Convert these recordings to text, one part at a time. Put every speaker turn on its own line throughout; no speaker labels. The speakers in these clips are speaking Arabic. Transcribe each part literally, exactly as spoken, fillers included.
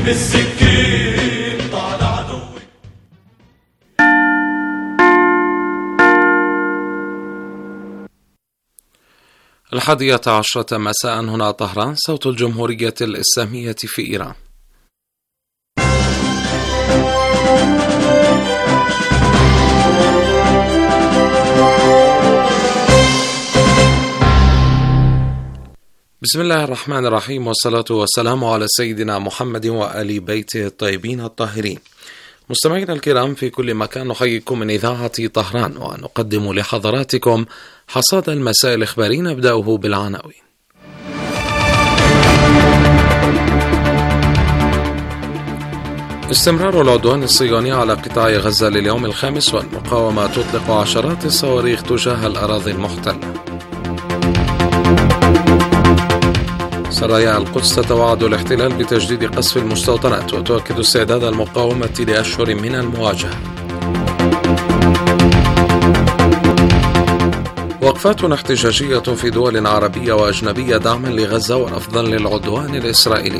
بالسكين طال عدوي.
الحادية عشرة مساء هنا طهران، صوت الجمهورية الإسلامية في إيران. بسم الله الرحمن الرحيم، والصلاة والسلام على سيدنا محمد وآل بيته الطيبين الطاهرين. مستمعينا الكرام في كل مكان، نحييكم من إذاعة طهران ونقدم لحضراتكم حصاد المساء الإخباري، نبدأه بالعناوين. استمرار العدوان الصهيوني على قطاع غزة لليوم الخامس، والمقاومة تطلق عشرات الصواريخ تجاه الأراضي المحتلة. سرايا القدس تتوعد الاحتلال بتجديد قصف المستوطنات، وتؤكد استعداد المقاومة لأشهر من المواجهة. وقفات احتجاجية في دول عربية وأجنبية دعما لغزة ورفضا للعدوان الإسرائيلي.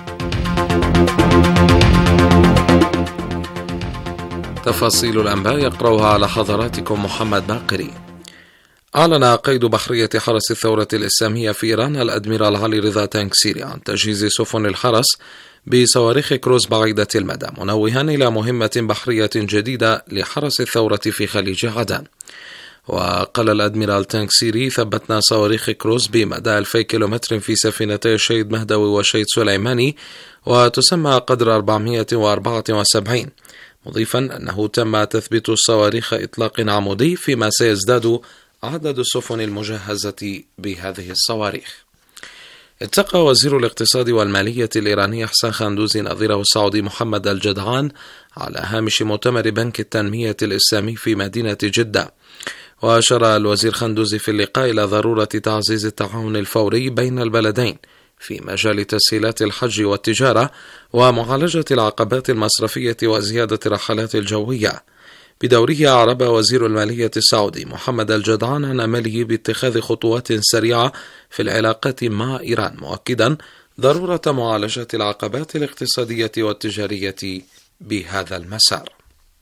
تفاصيل الأنباء يقرأها على حضراتكم محمد باقري. أعلن قيد بحرية حرس الثورة الإسلامية في إيران الأدميرال علي رضا تانكسيري عن تجهيز سفن الحرس بصواريخ كروز بعيدة المدى، منوها إلى مهمة بحرية جديدة لحرس الثورة في خليج عدن. وقال الأدميرال تانكسيري: ثبتنا صواريخ كروز بمدى ألفي كيلومتر في سفينتي الشهيد مهدوي والشهيد سليماني، وتسمى قدر أربعمائة وأربعة وسبعين، مضيفا أنه تم تثبيت الصواريخ إطلاق عمودي، فيما سيزداد عدد السفن المجهزة بهذه الصواريخ. التقى وزير الاقتصاد والمالية الإيراني حسن خندوزي نظيره السعودي محمد الجدعان على هامش مؤتمر بنك التنمية الإسلامي في مدينة جدة. وأشار الوزير خندوزي في اللقاء إلى ضرورة تعزيز التعاون الفوري بين البلدين في مجال تسهيلات الحج والتجارة ومعالجة العقبات المصرفية وزيادة الرحلات الجوية. بدوره أعرب وزير المالية السعودي محمد الجدعان عن أمله باتخاذ خطوات سريعة في العلاقات مع إيران، مؤكدا ضرورة معالجة العقبات الاقتصادية والتجارية بهذا المسار.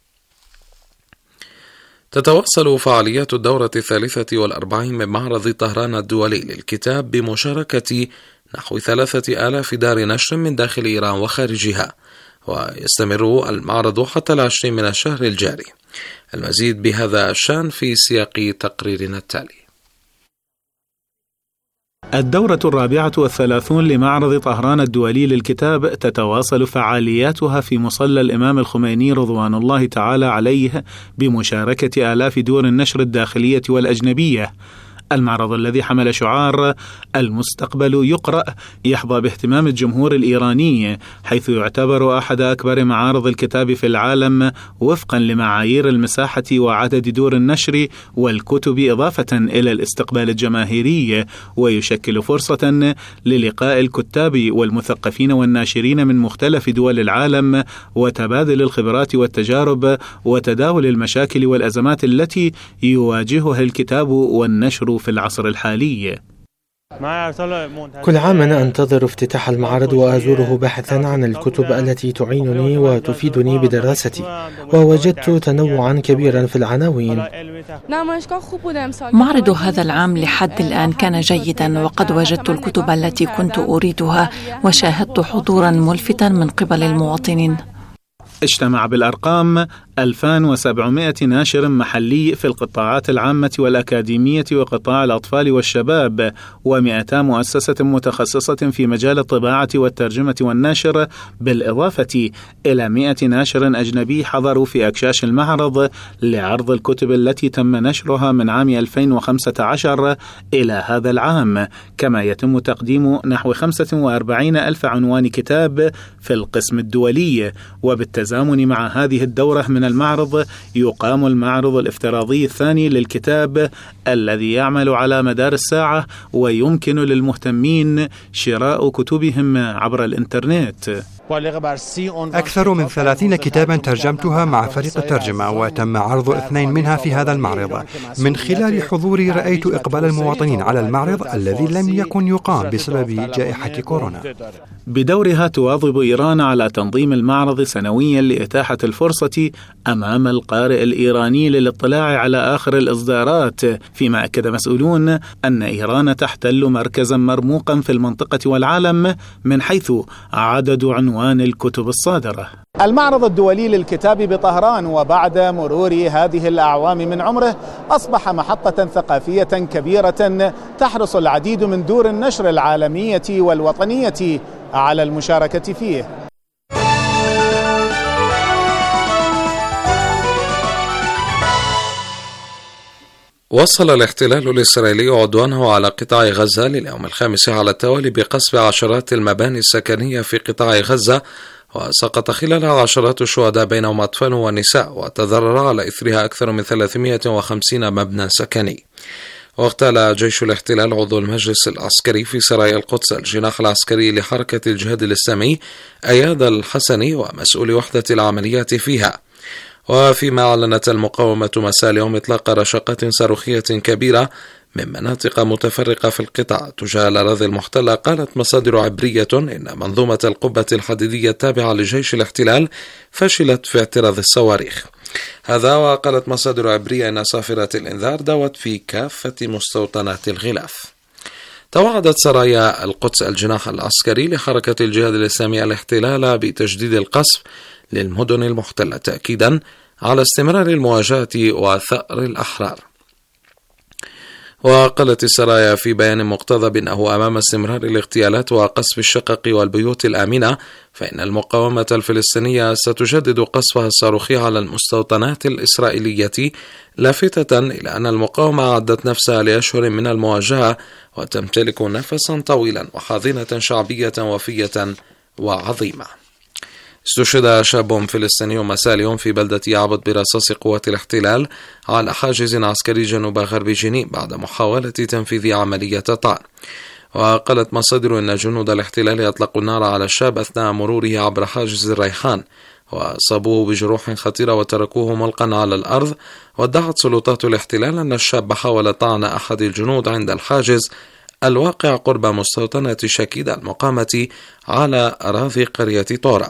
تتواصل فعاليات الدورة الثالثة والأربعين من معرض طهران الدولي للكتاب بمشاركة نحو ثلاثة آلاف دار نشر من داخل إيران وخارجها، ويستمر المعرض حتى العشرين من الشهر الجاري. المزيد بهذا الشأن في سياق تقريرنا التالي.
الدورة الرابعة والثلاثون لمعرض طهران الدولي للكتاب تتواصل فعالياتها في مصلى الإمام الخميني رضوان الله تعالى عليه بمشاركة آلاف دور النشر الداخلية والأجنبية. المعرض الذي حمل شعار المستقبل يقرأ يحظى باهتمام الجمهور الإيراني، حيث يعتبر أحد أكبر معارض الكتاب في العالم وفقا لمعايير المساحة وعدد دور النشر والكتب، إضافة إلى الاستقبال الجماهيري، ويشكل فرصة للقاء الكتاب والمثقفين والناشرين من مختلف دول العالم وتبادل الخبرات والتجارب وتداول المشاكل والأزمات التي يواجهها الكتاب والنشر في العصر الحالي.
كل عام أنا أنتظر افتتاح المعرض وأزوره باحثا عن الكتب التي تعينني وتفيدني بدراستي، ووجدت تنوعا كبيرا في العناوين.
معرض هذا العام لحد الآن كان جيدا، وقد وجدت الكتب التي كنت أريدها، وشاهدت حضورا ملفتا من قبل المواطنين.
اجتمع بالأرقام ألفين وسبعمائة ناشر محلي في القطاعات العامة والأكاديمية وقطاع الأطفال والشباب، ومئتا مؤسسة متخصصة في مجال الطباعة والترجمة والنشر، بالإضافة إلى مئة ناشر أجنبي حضروا في أكشاش المعرض لعرض الكتب التي تم نشرها من عام ألفين وخمسة عشر إلى هذا العام. كما يتم تقديم نحو خمسة وأربعين ألف عنوان كتاب في القسم الدولي. وبالتزامن مع هذه الدورة من المعرض يقام المعرض الافتراضي الثاني للكتاب الذي يعمل على مدار الساعة، ويمكن للمهتمين شراء كتبهم عبر الإنترنت.
أكثر من ثلاثين كتابا ترجمتها مع فريق الترجمة، وتم عرض اثنين منها في هذا المعرض. من خلال حضوري رأيت إقبال المواطنين على المعرض الذي لم يكن يقام بسبب جائحة كورونا.
بدورها تواظب إيران على تنظيم المعرض سنويا لإتاحة الفرصة أمام القارئ الإيراني للاطلاع على آخر الإصدارات، فيما أكد مسؤولون أن إيران تحتل مركزا مرموقا في المنطقة والعالم من حيث عدد عنوان الكتب الصادرة.
المعرض الدولي للكتاب بطهران وبعد مرور هذه الأعوام من عمره أصبح محطة ثقافية كبيرة تحرص العديد من دور النشر العالمية والوطنية على المشاركة فيه.
وصل الاحتلال الإسرائيلي عدوانه على قطاع غزة لليوم الخامس على التوالي بقصف عشرات المباني السكنية في قطاع غزة، وسقط خلالها عشرات الشهداء بينهم أطفال ونساء، وتضرر على إثرها أكثر من ثلاثمائة وخمسين مبنى سكني. واغتال جيش الاحتلال عضو المجلس العسكري في سرايا القدس الجناح العسكري لحركة الجهاد الإسلامي أياد الحسني ومسؤول وحدة العمليات فيها. وفيما أعلنت المقاومة مساء اليوم إطلاق رشقات صاروخية كبيرة من مناطق متفرقة في القطاع تجاه الأراضي المحتلة، قالت مصادر عبرية إن منظومة القبة الحديدية التابعة لجيش الاحتلال فشلت في اعتراض الصواريخ. هذا وقالت مصادر عبرية أن صافرة الإنذار دوت في كافة مستوطنات الغلاف. توعدت سرايا القدس الجناح العسكري لحركة الجهاد الإسلامي الاحتلال بتجديد القصف للمدن المحتلة تأكيدا على استمرار المواجهة وثأر الأحرار. وقالت السرايا في بيان مقتضب أنه أمام استمرار الاغتيالات وقصف الشقق والبيوت الآمنة فإن المقاومة الفلسطينية ستجدد قصفها الصاروخي على المستوطنات الإسرائيلية، لافتة إلى أن المقاومة أعدت نفسها لأشهر من المواجهة وتمتلك نفسا طويلا وحاضنة شعبية وفية وعظيمة. استشهد شاب فلسطيني مساء اليوم في بلدة يعبد برصاص قوات الاحتلال على حاجز عسكري جنوب غرب جنين بعد محاولة تنفيذ عملية طعن. وقالت مصادر أن جنود الاحتلال أطلقوا النار على الشاب أثناء مروره عبر حاجز الريحان وأصابوه بجروح خطيرة وتركوه ملقا على الأرض. وادعت سلطات الاحتلال أن الشاب حاول طعن أحد الجنود عند الحاجز الواقع قرب مستوطنة شكيدة المقامة على أراضي قرية طورا.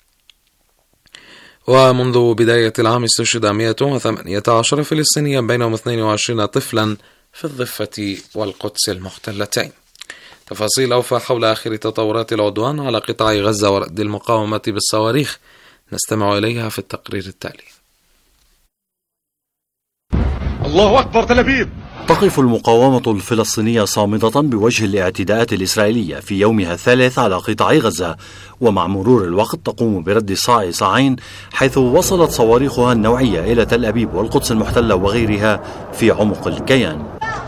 ومنذ بداية العام استشهد مئة وثمانية عشر فلسطينيا بينهم اثنين وعشرين طفلا في الضفة والقدس المحتلتين. تفاصيل أوفى حول آخر تطورات العدوان على قطاع غزة ورد المقاومة بالصواريخ نستمع إليها في التقرير التالي.
الله أكبر تل أبيب.
تقف المقاومة الفلسطينية صامدة بوجه الاعتداءات الإسرائيلية في يومها الثالث على قطاع غزة، ومع مرور الوقت تقوم برد صاع صاعين حيث وصلت صواريخها النوعية إلى تل أبيب والقدس المحتلة وغيرها في عمق الكيان.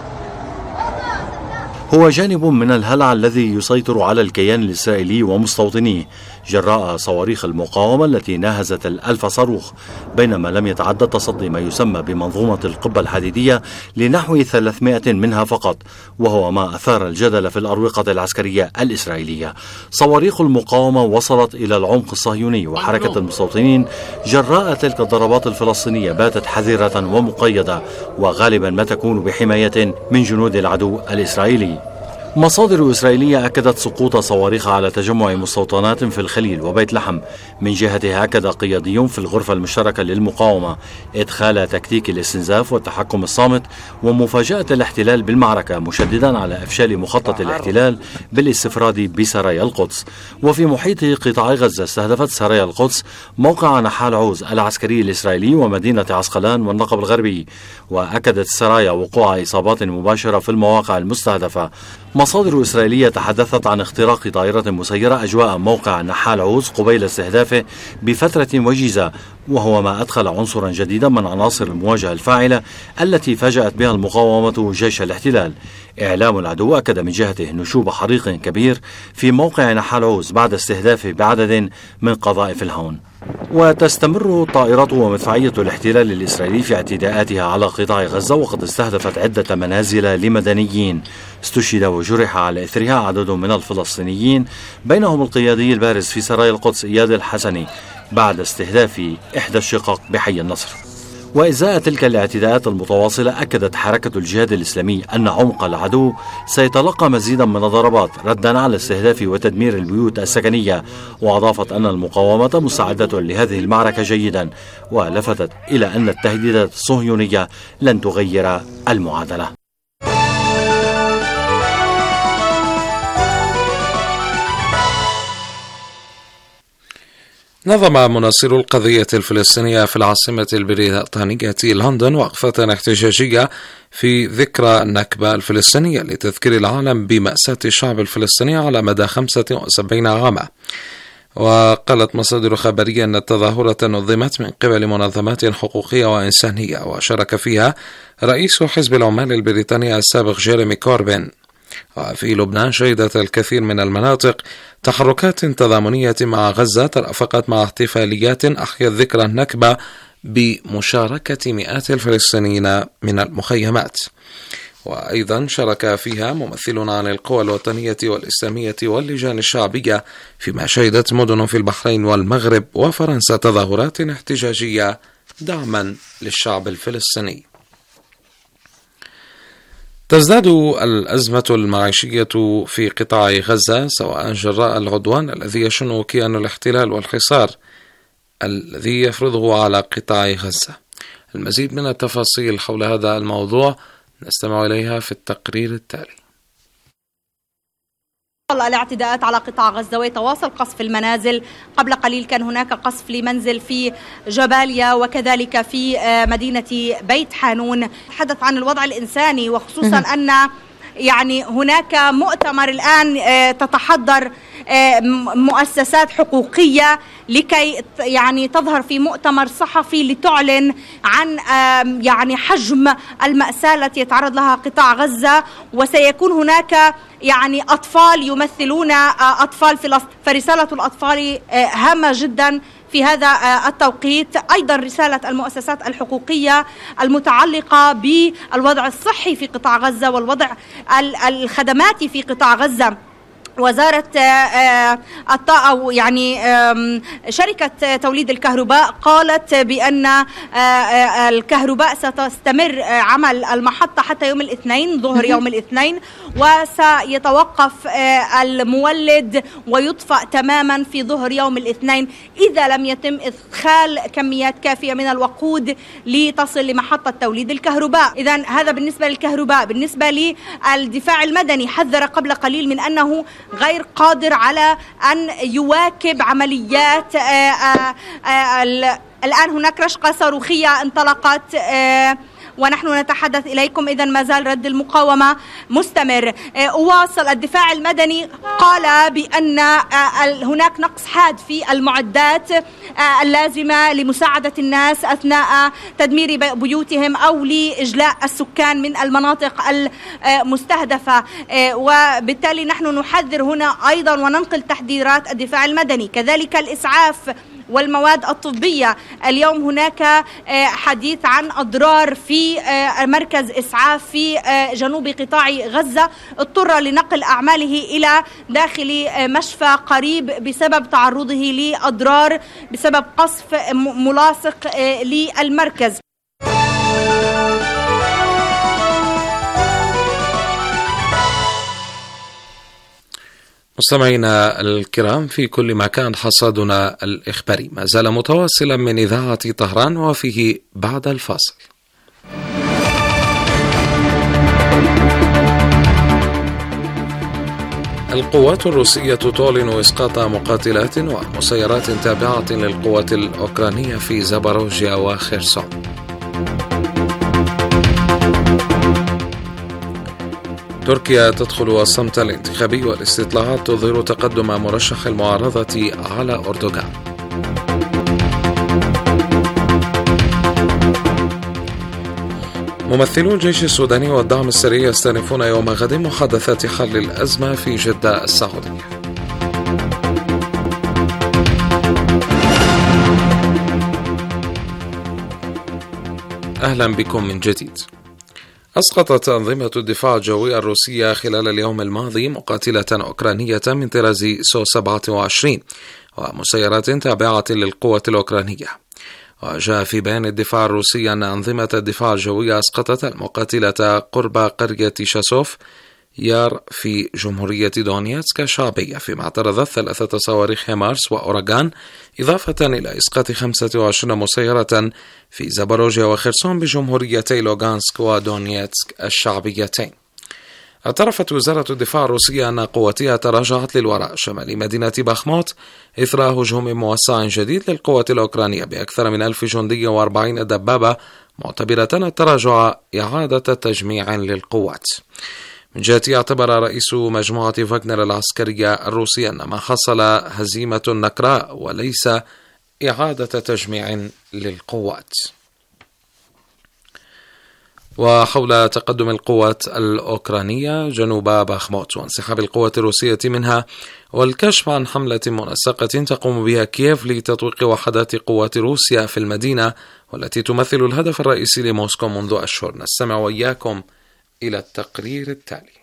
هو جانب من الهلع الذي يسيطر على الكيان الإسرائيلي ومستوطنيه جراء صواريخ المقاومة التي ناهزت الألف صاروخ، بينما لم يتعدى تصدي ما يسمى بمنظومة القبة الحديدية لنحو ثلاثمائة منها فقط، وهو ما أثار الجدل في الأروقة العسكرية الإسرائيلية. صواريخ المقاومة وصلت إلى العمق الصهيوني وحركة المستوطنين جراء تلك الضربات الفلسطينية باتت حذرة ومقيدة، وغالبا ما تكون بحماية من جنود العدو الإسرائيلي. مصادر إسرائيلية أكدت سقوط صواريخ على تجمع مستوطنات في الخليل وبيت لحم. من جهته أكد قيادي في الغرفة المشتركة للمقاومة إدخال تكتيك الاستنزاف والتحكم الصامت ومفاجأة الاحتلال بالمعركة، مشددا على إفشال مخطط الاحتلال بالاستفراد بسرايا القدس. وفي محيط قطاع غزة استهدفت سرايا القدس موقع نحال عوز العسكري الإسرائيلي ومدينة عسقلان والنقب الغربي، وأكدت السرايا وقوع إصابات مباشرة في المواقع المستهدفة. مصادر إسرائيلية تحدثت عن اختراق طائرة مسيرة أجواء موقع نحال عوز قبيل استهدافه بفترة وجيزة، وهو ما أدخل عنصرا جديدا من عناصر المواجهة الفاعلة التي فاجأت بها المقاومة جيش الاحتلال. إعلام العدو أكد من جهته نشوب حريق كبير في موقع نحال عوز بعد استهدافه بعدد من قذائف الهون. وتستمر طائرات ومدفعية الاحتلال الإسرائيلي في اعتداءاتها على قطاع غزة، وقد استهدفت عدة منازل لمدنيين. استشهد وجرح على إثرها عدد من الفلسطينيين، بينهم القيادي البارز في سرايا القدس إياد الحسني بعد استهداف إحدى الشقق بحي النصر. وإزاء تلك الاعتداءات المتواصلة، أكدت حركة الجهاد الإسلامي أن عمق العدو سيتلقى مزيدا من الضربات ردا على استهداف وتدمير البيوت السكنية، وأضافت أن المقاومة مستعدة لهذه المعركة جيدا، ولفتت إلى أن التهديدات الصهيونية لن تغير المعادلة.
نظم مناصرو القضية الفلسطينية في العاصمة البريطانية لندن وقفة احتجاجية في ذكرى النكبة الفلسطينية لتذكير العالم بمأساة الشعب الفلسطيني على مدى خمسة وسبعين عاما. وقالت مصادر خبرية أن التظاهرة نظمت من قبل منظمات حقوقية وإنسانية، وشارك فيها رئيس حزب العمال البريطاني السابق جيريمي كوربين. وفي لبنان شهدت الكثير من المناطق تحركات تضامنية مع غزة ترافقت مع احتفاليات أحيت ذكرى النكبة بمشاركة مئات الفلسطينيين من المخيمات. وأيضا شارك فيها ممثلون عن القوى الوطنية والإسلامية واللجان الشعبية، فيما شهدت مدن في البحرين والمغرب وفرنسا تظاهرات احتجاجية دعما للشعب الفلسطيني. تزداد الأزمة المعيشية في قطاع غزة، سواء جراء العدوان الذي يشن كيان الاحتلال والحصار الذي يفرضه على قطاع غزة. المزيد من التفاصيل حول هذا الموضوع نستمع إليها في التقرير التالي.
الاعتداءات على قطاع غزة ويتواصل قصف المنازل. قبل قليل كان هناك قصف لمنزل في جباليا وكذلك في مدينة بيت حانون. تحدث عن الوضع الإنساني، وخصوصا أن يعني هناك مؤتمر الآن تتحضر مؤسسات حقوقية لكي يعني تظهر في مؤتمر صحفي لتعلن عن يعني حجم المأساة التي يتعرض لها قطاع غزة. وسيكون هناك يعني أطفال يمثلون أطفال فلسطين، فرسالة الأطفال هامة جدا في هذا التوقيت. أيضا رسالة المؤسسات الحقوقية المتعلقة بالوضع الصحي في قطاع غزة والوضع الخدماتي في قطاع غزة. وزارة أو يعني شركة توليد الكهرباء قالت بأن الكهرباء ستستمر عمل المحطة حتى يوم الاثنين ظهر يوم الاثنين، وسيتوقف المولد ويطفأ تماما في ظهر يوم الاثنين إذا لم يتم إدخال كميات كافية من الوقود لتصل لمحطة توليد الكهرباء. إذن هذا بالنسبة للكهرباء. بالنسبة للدفاع المدني، حذر قبل قليل من أنه غير قادر على أن يواكب عمليات آآ آآ الآن هناك رشقة صاروخية انطلقت ونحن نتحدث إليكم. إذن ما زال رد المقاومة مستمر. أواصل الدفاع المدني قال بأن هناك نقص حاد في المعدات اللازمة لمساعدة الناس أثناء تدمير بيوتهم أو لإجلاء السكان من المناطق المستهدفة. وبالتالي نحن نحذر هنا أيضا وننقل تحذيرات الدفاع المدني. كذلك الإسعاف والمواد الطبية. اليوم هناك حديث عن أضرار في مركز إسعاف في جنوب قطاع غزة، اضطر لنقل أعماله إلى داخل مشفى قريب بسبب تعرضه لأضرار بسبب قصف ملاصق للمركز.
مستمعينا الكرام في كل مكان، حصادنا الإخباري ما زال متواصلا من إذاعة طهران وفيه بعد الفاصل. القوات الروسية تعلن إسقاط مقاتلات ومسيرات تابعة للقوات الأوكرانية في زاباروجيا وخيرسون. تركيا تدخل الصمت الانتخابي والاستطلاعات تظهر تقدم مرشح المعارضة على أردوغان. ممثلو الجيش السوداني والدعم السري يستأنفون يوم غد محادثات حل الأزمة في جدة السعودية. أهلا بكم من جديد. أسقطت أنظمة الدفاع الجوي الروسية خلال اليوم الماضي مقاتلة أوكرانية من طراز سو سبعة وعشرين ومسيرات تابعة للقوة الأوكرانية. وجاء في بيان الدفاع الروسي أن أنظمة الدفاع الجوي أسقطت المقاتلة قرب قرية شاسوف يار في جمهورية دونيتسك الشعبية، فيما اعترضت ثلاثة صواريخ هيمارس وأوراغان، إضافة إلى إسقاط خمسة وعشرين مسيرة في زاباروجيا وخرسون بجمهوريتي لوغانسك ودونيتسك الشعبيتين. اعترفت وزارة الدفاع الروسية أن قواتها تراجعت للوراء شمال مدينة باخموت إثر هجوم موسع جديد للقوات الأوكرانية بأكثر من ألف جندي وأربعين دبابة، معتبرة التراجع إعادة تجميع للقوات. من جهته اعتبر رئيس مجموعة فاغنر العسكرية الروسية أن ما حصل هزيمة نكراء وليس إعادة تجميع للقوات. وحول تقدم القوات الأوكرانية جنوب باخموت وانسحاب القوات الروسية منها والكشف عن حملة منسقة تقوم بها كييف لتطويق وحدات قوات روسيا في المدينة والتي تمثل الهدف الرئيسي لموسكو منذ أشهر. نستمع وإياكم إلى التقرير التالي.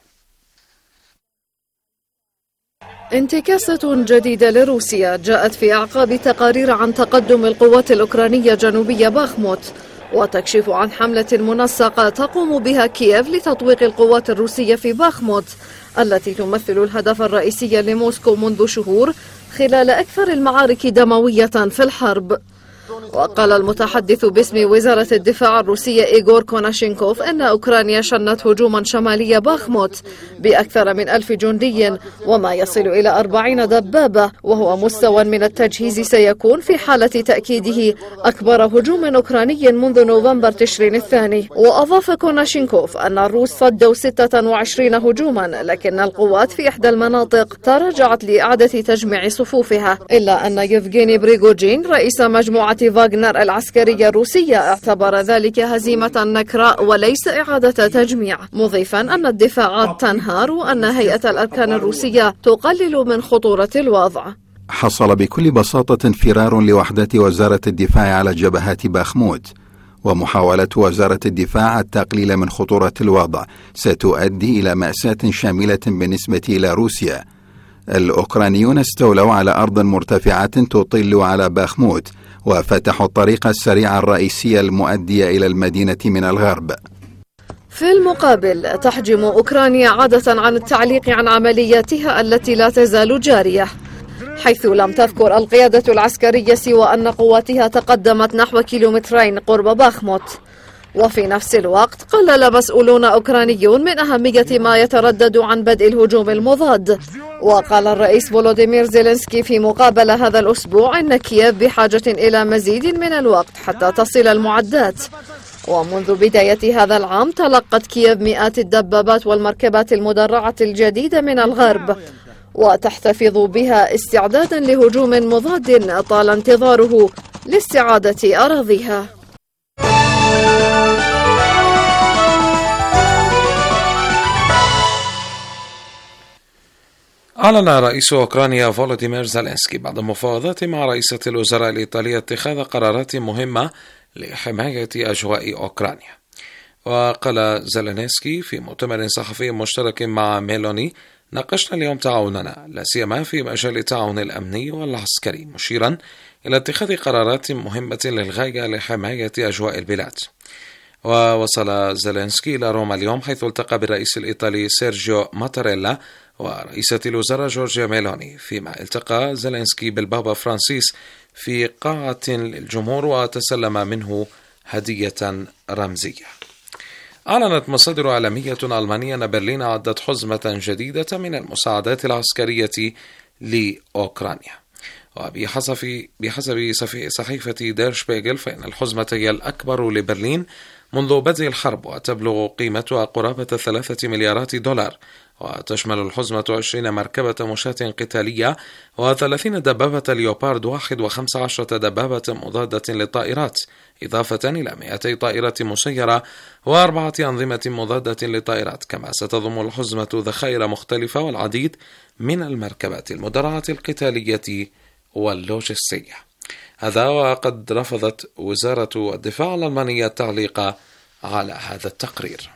انتكاسة جديدة لروسيا جاءت في أعقاب تقارير عن تقدم القوات الأوكرانية جنوبية باخموت وتكشف عن حملة منسقة تقوم بها كييف لتطويق القوات الروسية في باخموت التي تمثل الهدف الرئيسي لموسكو منذ شهور خلال أكثر المعارك دموية في الحرب. وقال المتحدث باسم وزارة الدفاع الروسية إيغور كوناشينكوف أن أوكرانيا شنت هجوما شمالي باخموت بأكثر من ألف جندي وما يصل إلى أربعين دبابة، وهو مستوى من التجهيز سيكون في حالة تأكيده أكبر هجوم أوكراني منذ نوفمبر تشرين الثاني. وأضاف كوناشينكوف أن الروس صدوا ستة وعشرين هجوما، لكن القوات في إحدى المناطق تراجعت لإعادة تجميع صفوفها، إلا أن يفغيني بريغوجين رئيس مجموعة فاغنر العسكرية الروسية اعتبر ذلك هزيمة نكراء وليس إعادة تجميع، مضيفا أن الدفاعات تنهار وأن هيئة الأركان الروسية تقلل من خطورة الوضع.
حصل بكل بساطة انفرار لوحدات وزارة الدفاع على جبهات باخموت، ومحاولة وزارة الدفاع التقليل من خطورة الوضع ستؤدي إلى مأساة شاملة بالنسبة إلى روسيا. الأوكرانيون استولوا على أرض مرتفعة تطل على باخموت وفتحوا الطريق السريع الرئيسي المؤدي إلى المدينة من الغرب.
في المقابل تحجم أوكرانيا عادة عن التعليق عن عملياتها التي لا تزال جارية، حيث لم تذكر القيادة العسكرية سوى أن قواتها تقدمت نحو كيلومترين قرب باخموت. وفي نفس الوقت قلل مسؤولون أوكرانيون من أهمية ما يتردد عن بدء الهجوم المضاد. وقال الرئيس فولوديمير زيلينسكي في مقابلة هذا الأسبوع إن كييف بحاجة إلى مزيد من الوقت حتى تصل المعدات. ومنذ بداية هذا العام تلقت كييف مئات الدبابات والمركبات المدرعة الجديدة من الغرب، وتحتفظ بها استعدادا لهجوم مضاد طال انتظاره لاستعادة أراضيها.
أعلن رئيس أوكرانيا فولوديمير زيلينسكي بعد مفاوضات مع رئيسة الوزراء الإيطالية اتخاذ قرارات مهمة لحماية أجواء أوكرانيا. وقال زيلينسكي في مؤتمر صحفي مشترك مع ميلوني: ناقشنا اليوم تعاوننا لا سيما في مجال التعاون الأمني والعسكري، مشيرا إلى اتخاذ قرارات مهمة للغاية لحماية أجواء البلاد. ووصل زيلينسكي إلى روما اليوم حيث التقى بالرئيس الإيطالي سيرجيو ماتاريلا ورئيسة الوزراء جورجيا ميلوني، فيما التقى زيلينسكي بالبابا فرانسيس في قاعة للجمهور وتسلم منه هدية رمزية. أعلنت مصادر إعلامية ألمانية أن برلين أعدت حزمة جديدة من المساعدات العسكرية لأوكرانيا. وبحسب بحسب صحيفة دير شبيغل فإن الحزمة هي الأكبر لبرلين منذ بدء الحرب وتبلغ قيمتها قرابة ثلاثة مليارات دولار، وتشمل الحزمة عشرين مركبة مشاة قتالية وثلاثين دبابة ليوبارد واحد وخمس عشرة دبابة مضادة للطائرات، إضافة إلى مئتي طائرة مسيرة وأربعة أنظمة مضادة للطائرات. كما ستضم الحزمة ذخائر مختلفة والعديد من المركبات المدرعة القتالية واللوجستية. هذا وقد رفضت وزارة الدفاع الألمانية التعليق على هذا التقرير.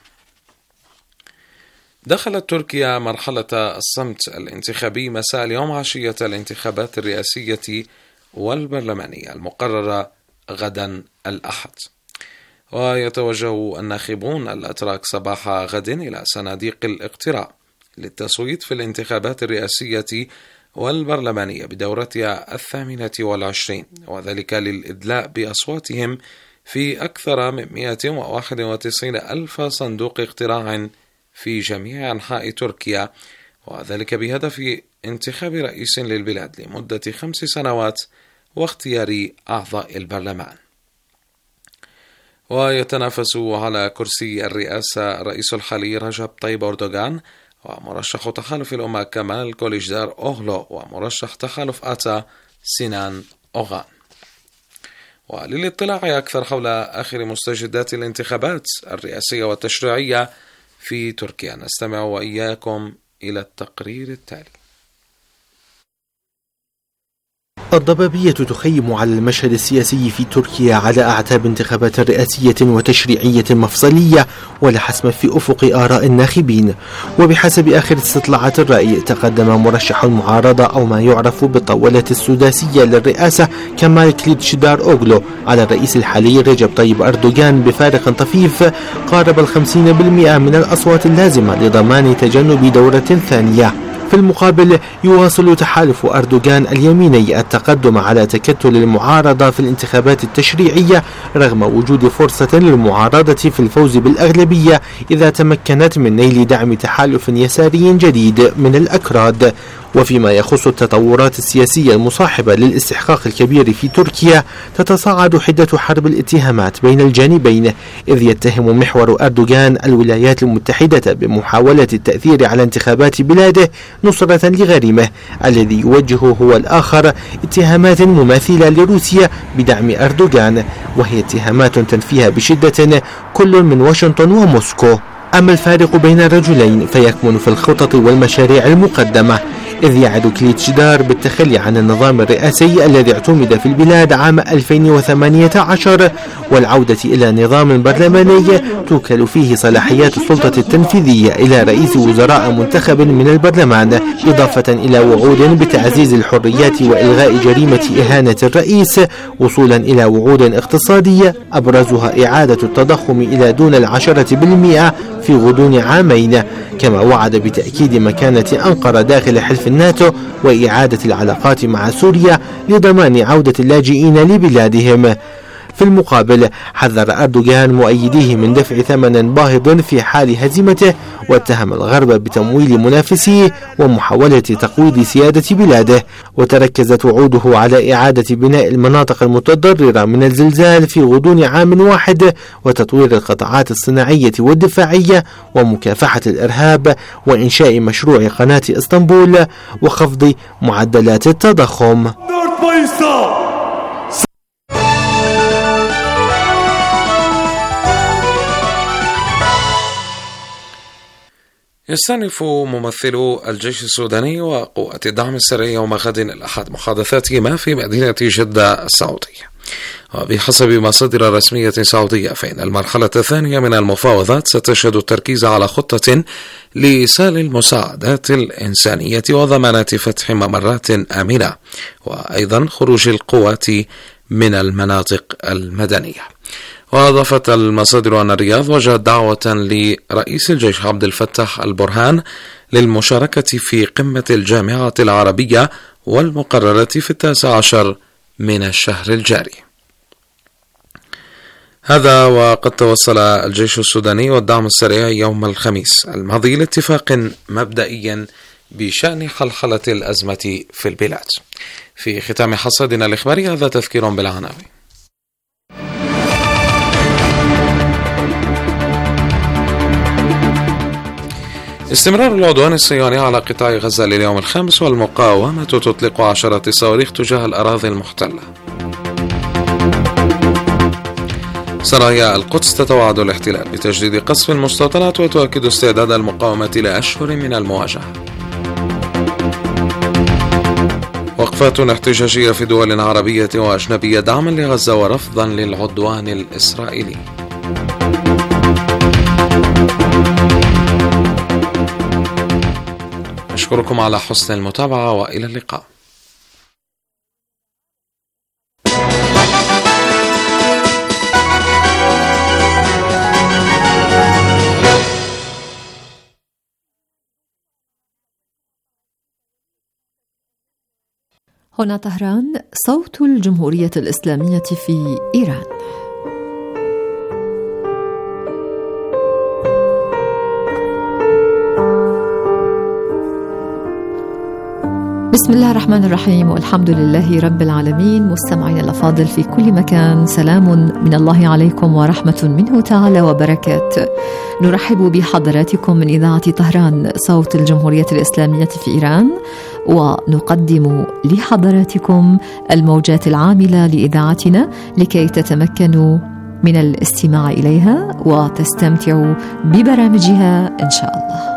دخلت تركيا مرحلة الصمت الانتخابي مساء اليوم عشية الانتخابات الرئاسية والبرلمانية المقررة غدا الأحد، ويتوجه الناخبون الأتراك صباح غد إلى صناديق الاقتراع للتصويت في الانتخابات الرئاسية والبرلمانية بدورتها الثامنة والعشرين، وذلك للإدلاء بأصواتهم في أكثر من مئة وواحد وتسعين ألف صندوق اقتراع في جميع أنحاء تركيا، وذلك بهدف انتخاب رئيس للبلاد لمدة خمس سنوات واختيار أعضاء البرلمان. ويتنافس على كرسي الرئاسة الرئيس الحالي رجب طيب أردوغان ومرشح تحالف الأمة كمال كوليجدار أوغلو ومرشح تحالف آتا سينان أوغان. وللاطلاع أكثر حول آخر مستجدات الانتخابات الرئاسية والتشريعية في تركيا نستمع وإياكم إلى التقرير التالي.
الضبابية تخيم على المشهد السياسي في تركيا على أعتاب انتخابات رئاسية وتشريعية مفصلية ولا حسم في أفق آراء الناخبين. وبحسب آخر استطلاعات الرأي تقدم مرشح المعارضة أو ما يعرف بالطاولة السداسية للرئاسة كمال كليتشدار أوغلو على الرئيس الحالي رجب طيب أردوغان بفارق طفيف قارب الخمسين بالمئة من الأصوات اللازمة لضمان تجنب دورة ثانية. في المقابل يواصل تحالف أردوغان اليميني التقدم على تكتل المعارضة في الانتخابات التشريعية رغم وجود فرصة للمعارضة في الفوز بالأغلبية إذا تمكنت من نيل دعم تحالف يساري جديد من الأكراد. وفيما يخص التطورات السياسية المصاحبة للاستحقاق الكبير في تركيا تتصاعد حدة حرب الاتهامات بين الجانبين، إذ يتهم محور أردوغان الولايات المتحدة بمحاولة التأثير على انتخابات بلاده نصرة لغريمه الذي يوجه هو الآخر اتهامات مماثلة لروسيا بدعم أردوغان، وهي اتهامات تنفيها بشدة كل من واشنطن وموسكو. أما الفارق بين الرجلين فيكمن في الخطط والمشاريع المقدمة، إذ يعد كليتشدار بالتخلي عن النظام الرئاسي الذي اعتمد في البلاد عام ألفين وثمانية عشر والعودة إلى نظام برلماني توكل فيه صلاحيات السلطة التنفيذية إلى رئيس وزراء منتخب من البرلمان، إضافة إلى وعود بتعزيز الحريات وإلغاء جريمة إهانة الرئيس، وصولا إلى وعود اقتصادية أبرزها إعادة التضخم إلى دون العشرة بالمئة في غضون عامين، كما وعد بتأكيد مكانة أنقرة داخل حلف الناتو وإعادة العلاقات مع سوريا لضمان عودة اللاجئين لبلادهم. في المقابل حذر أردوغان مؤيديه من دفع ثمن باهظ في حال هزيمته، واتهم الغرب بتمويل منافسيه ومحاولة تقويض سيادة بلاده. وتركزت وعوده على إعادة بناء المناطق المتضررة من الزلزال في غضون عام واحد، وتطوير القطاعات الصناعية والدفاعية، ومكافحة الإرهاب، وإنشاء مشروع قناة اسطنبول، وخفض معدلات التضخم.
يستأنف ممثلو الجيش السوداني وقوات الدعم السري يوم غد الأحد محادثاتهما في مدينة جدة السعودية. وبحسب مصادر رسمية سعودية فإن المرحلة الثانية من المفاوضات ستشهد التركيز على خطة لإيصال المساعدات الإنسانية وضمانات فتح ممرات آمنة، وأيضا خروج القوات من المناطق المدنية. وأضافت المصادر أن الرياض وجهت دعوة لرئيس الجيش عبد الفتاح البرهان للمشاركة في قمة الجامعة العربية والمقررة في التاسع عشر من الشهر الجاري. هذا وقد توصل الجيش السوداني والدعم السريع يوم الخميس الماضي لاتفاق مبدئي بشأن حلحلة الأزمة في البلاد. في ختام حصادنا الإخباري هذا تذكير بالعناوين. استمرار العدوان الصهيوني على قطاع غزة لليوم الخامس، والمقاومة تطلق عشرات الصواريخ تجاه الأراضي المحتلة. سرايا القدس تتوعد الاحتلال بتجديد قصف المستوطنات وتؤكد استعداد المقاومة لأشهر من المواجهة. وقفات احتجاجية في دول عربية وأجنبية دعما لغزة ورفضا للعدوان الإسرائيلي. أشكركم على حسن المتابعة وإلى اللقاء.
هنا طهران، صوت الجمهورية الإسلامية في إيران. بسم الله الرحمن الرحيم، والحمد لله رب العالمين. مستمعين الأفاضل في كل مكان، سلام من الله عليكم ورحمة منه تعالى وبركاته. نرحب بحضراتكم من إذاعة طهران، صوت الجمهورية الإسلامية في إيران، ونقدم لحضراتكم الموجات العاملة لإذاعتنا لكي تتمكنوا من الاستماع إليها وتستمتعوا ببرامجها إن شاء الله.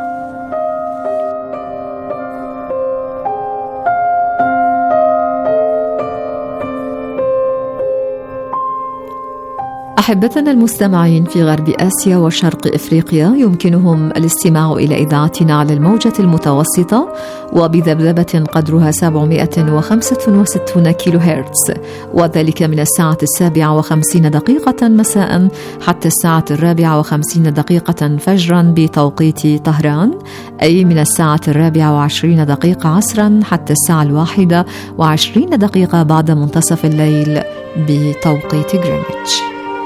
أحبتنا المستمعين في غرب آسيا وشرق إفريقيا، يمكنهم الاستماع إلى إذاعتنا على الموجة المتوسطة وبذبذبة قدرها سبعمائة وخمسة وستين كيلو هرتز، وذلك من الساعة السابعة وخمسين دقيقة مساء حتى الساعة الرابعة وخمسين دقيقة فجرا بتوقيت طهران، أي من الساعة الرابعة وعشرين دقيقة عصرا حتى الساعة الواحدة وعشرين دقيقة بعد منتصف الليل بتوقيت غرينتش.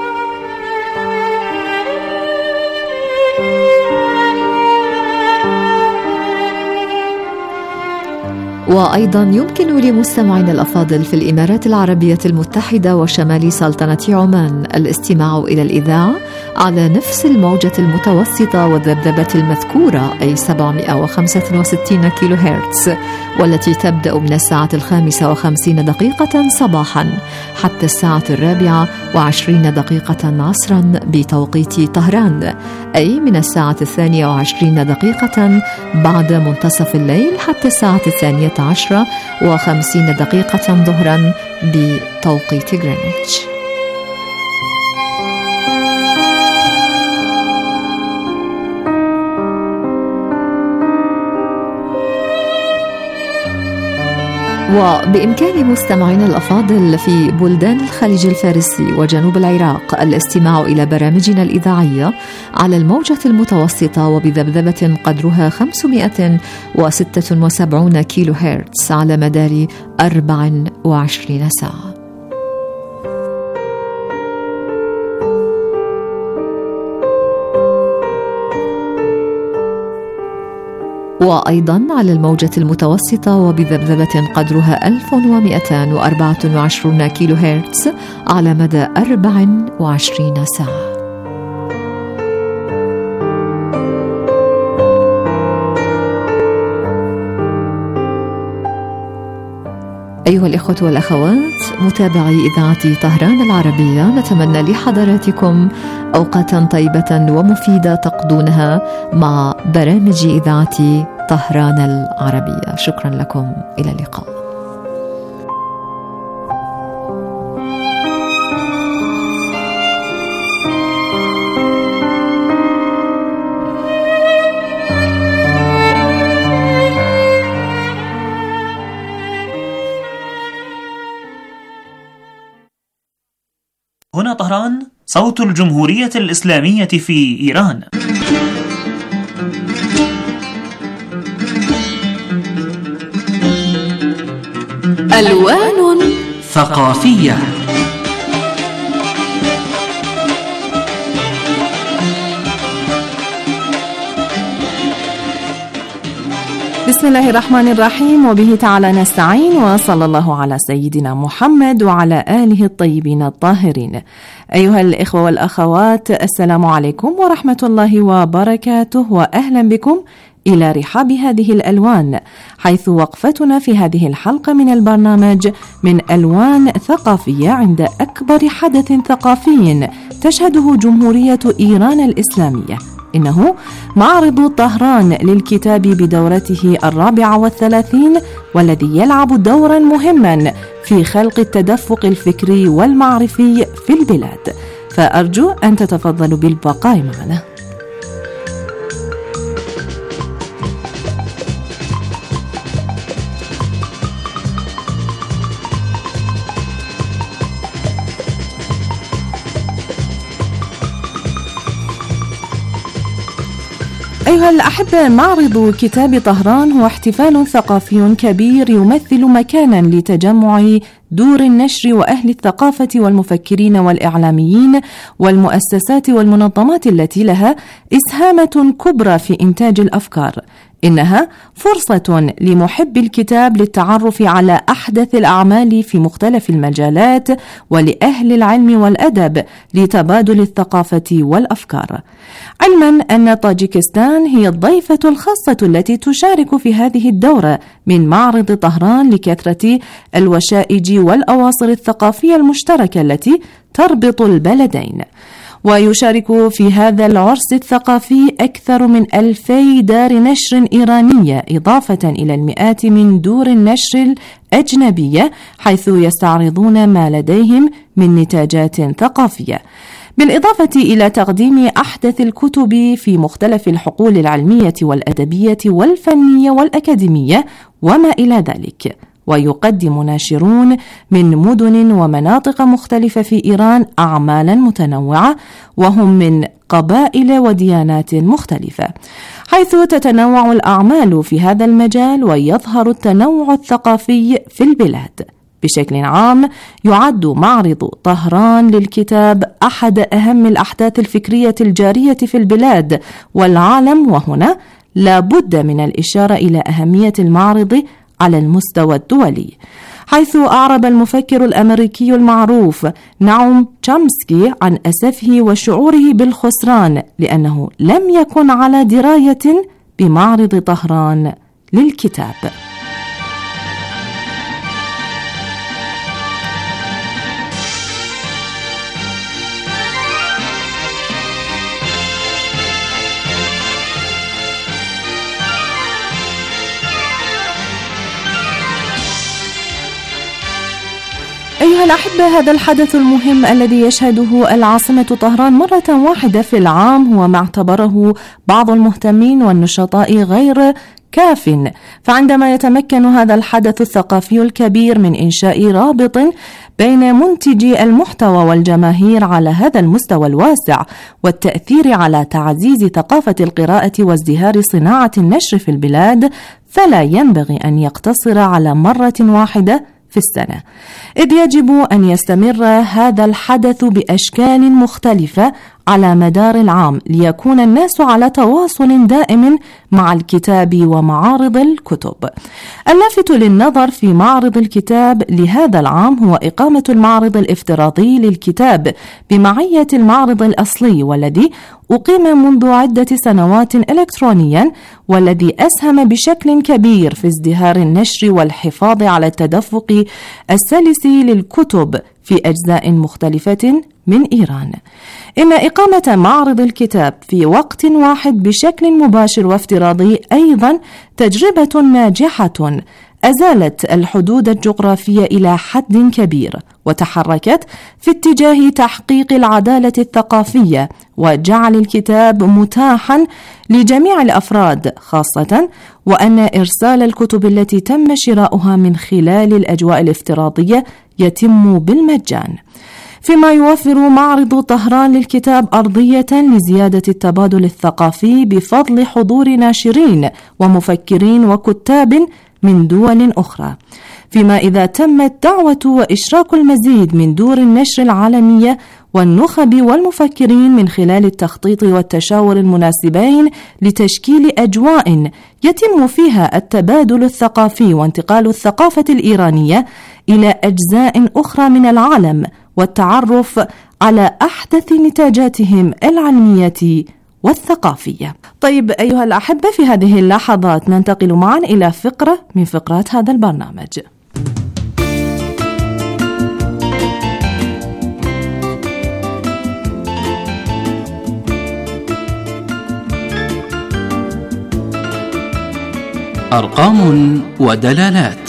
وأيضا يمكن لمستمعينا الأفاضل في الإمارات العربية المتحدة وشمال سلطنة عمان الاستماع إلى الإذاعة على نفس الموجة المتوسطة والذبذبة المذكورة، أي سبعمائة وخمسة وستين كيلو هرتز، والتي تبدأ من الساعة الخامسة وخمسين دقيقة صباحا حتى الساعة الرابعة وعشرين دقيقة عصرا بتوقيت طهران، أي من الساعة الثانية وعشرين دقيقة بعد منتصف الليل حتى الساعة الثانية عشرة وخمسين دقيقة ظهرا بتوقيت غرينتش. وبإمكان مستمعينا الأفاضل في بلدان الخليج الفارسي وجنوب العراق الاستماع إلى برامجنا الإذاعية على الموجة المتوسطة وبذبذبة قدرها خمسمائة وستة وسبعين كيلو هرتز على مدار أربع وعشرين ساعة. وأيضا على الموجة المتوسطة وبذبذبة قدرها ألف ومائتين وأربعة وعشرين كيلو هرتز على مدى أربع وعشرين ساعة. أيها الإخوة والأخوات متابعي إذاعة طهران العربية، نتمنى لحضراتكم أوقاتا طيبة ومفيدة تقضونها مع برامج إذاعة طهران العربية. شكرا لكم، إلى اللقاء.
هنا طهران، صوت الجمهورية الإسلامية في إيران.
ألوان ثقافية.
بسم الله الرحمن الرحيم، وبه تعالى نستعين، وصلى الله على سيدنا محمد وعلى آله الطيبين الطاهرين. أيها الإخوة والأخوات، السلام عليكم ورحمة الله وبركاته، وأهلا بكم إلى رحاب هذه الألوان، حيث وقفتنا في هذه الحلقة من البرنامج من ألوان ثقافية عند أكبر حدث ثقافي تشهده جمهورية إيران الإسلامية، إنه معرض طهران للكتاب بدورته الرابعة والثلاثين، والذي يلعب دورا مهما في خلق التدفق الفكري والمعرفي في البلاد. فأرجو أن تتفضلوا بالبقاء معنا. أيها الأحبة، معرض كتاب طهران هو احتفال ثقافي كبير يمثل مكانا لتجمع دور النشر وأهل الثقافة والمفكرين والإعلاميين والمؤسسات والمنظمات التي لها إسهامة كبرى في إنتاج الأفكار. إنها فرصة لمحب الكتاب للتعرف على أحدث الأعمال في مختلف المجالات، ولأهل العلم والأدب لتبادل الثقافة والأفكار. علما أن طاجيكستان هي الضيفة الخاصة التي تشارك في هذه الدورة من معرض طهران لكثرة الوشائج والأواصر الثقافية المشتركة التي تربط البلدين. ويشارك في هذا العرس الثقافي أكثر من ألفي دار نشر إيرانية، إضافة إلى المئات من دور النشر الأجنبية، حيث يستعرضون ما لديهم من نتاجات ثقافية، بالإضافة إلى تقديم أحدث الكتب في مختلف الحقول العلمية والأدبية والفنية والأكاديمية وما إلى ذلك. ويقدم ناشرون من مدن ومناطق مختلفة في إيران أعمالا متنوعة، وهم من قبائل وديانات مختلفة، حيث تتنوع الأعمال في هذا المجال ويظهر التنوع الثقافي في البلاد. بشكل عام يعد معرض طهران للكتاب أحد أهم الأحداث الفكرية الجارية في البلاد والعالم، وهنا لا بد من الإشارة إلى أهمية المعرض على المستوى الدولي، حيث أعرب المفكر الأمريكي المعروف نعوم تشامسكي عن أسفه وشعوره بالخسران لأنه لم يكن على دراية بمعرض طهران للكتاب. أيها الأحبة، هذا الحدث المهم الذي يشهده العاصمة طهران مرة واحدة في العام هو ما اعتبره بعض المهتمين والنشطاء غير كاف، فعندما يتمكن هذا الحدث الثقافي الكبير من إنشاء رابط بين منتجي المحتوى والجماهير على هذا المستوى الواسع والتأثير على تعزيز ثقافة القراءة وازدهار صناعة النشر في البلاد، فلا ينبغي أن يقتصر على مرة واحدة في السنة، إذ يجب أن يستمر هذا الحدث بأشكال مختلفة على مدار العام ليكون الناس على تواصل دائم مع الكتاب ومعارض الكتب. اللافت للنظر في معرض الكتاب لهذا العام هو إقامة المعرض الافتراضي للكتاب بمعية المعرض الأصلي، والذي أقيم منذ عدة سنوات إلكترونيا، والذي أسهم بشكل كبير في ازدهار النشر والحفاظ على التدفق السلس للكتب في أجزاء مختلفة من إيران. إن إقامة معرض الكتاب في وقت واحد بشكل مباشر وافتراضي أيضا تجربة ناجحة أزالت الحدود الجغرافية إلى حد كبير، وتحركت في اتجاه تحقيق العدالة الثقافية وجعل الكتاب متاحا لجميع الأفراد، خاصة وأن إرسال الكتب التي تم شراؤها من خلال الأجواء الافتراضية يتم بالمجان، فيما يوفر معرض طهران للكتاب أرضية لزيادة التبادل الثقافي بفضل حضور ناشرين ومفكرين وكتاب من دول أخرى، فيما إذا تمت دعوة وإشراك المزيد من دور النشر العالمية والنخب والمفكرين من خلال التخطيط والتشاور المناسبين لتشكيل أجواء يتم فيها التبادل الثقافي وانتقال الثقافة الإيرانية إلى أجزاء أخرى من العالم والتعرف على أحدث نتاجاتهم العلمية والثقافية. طيب أيها الأحبة، في هذه اللحظات ننتقل معا إلى فقرة من فقرات هذا البرنامج.
أرقام ودلالات.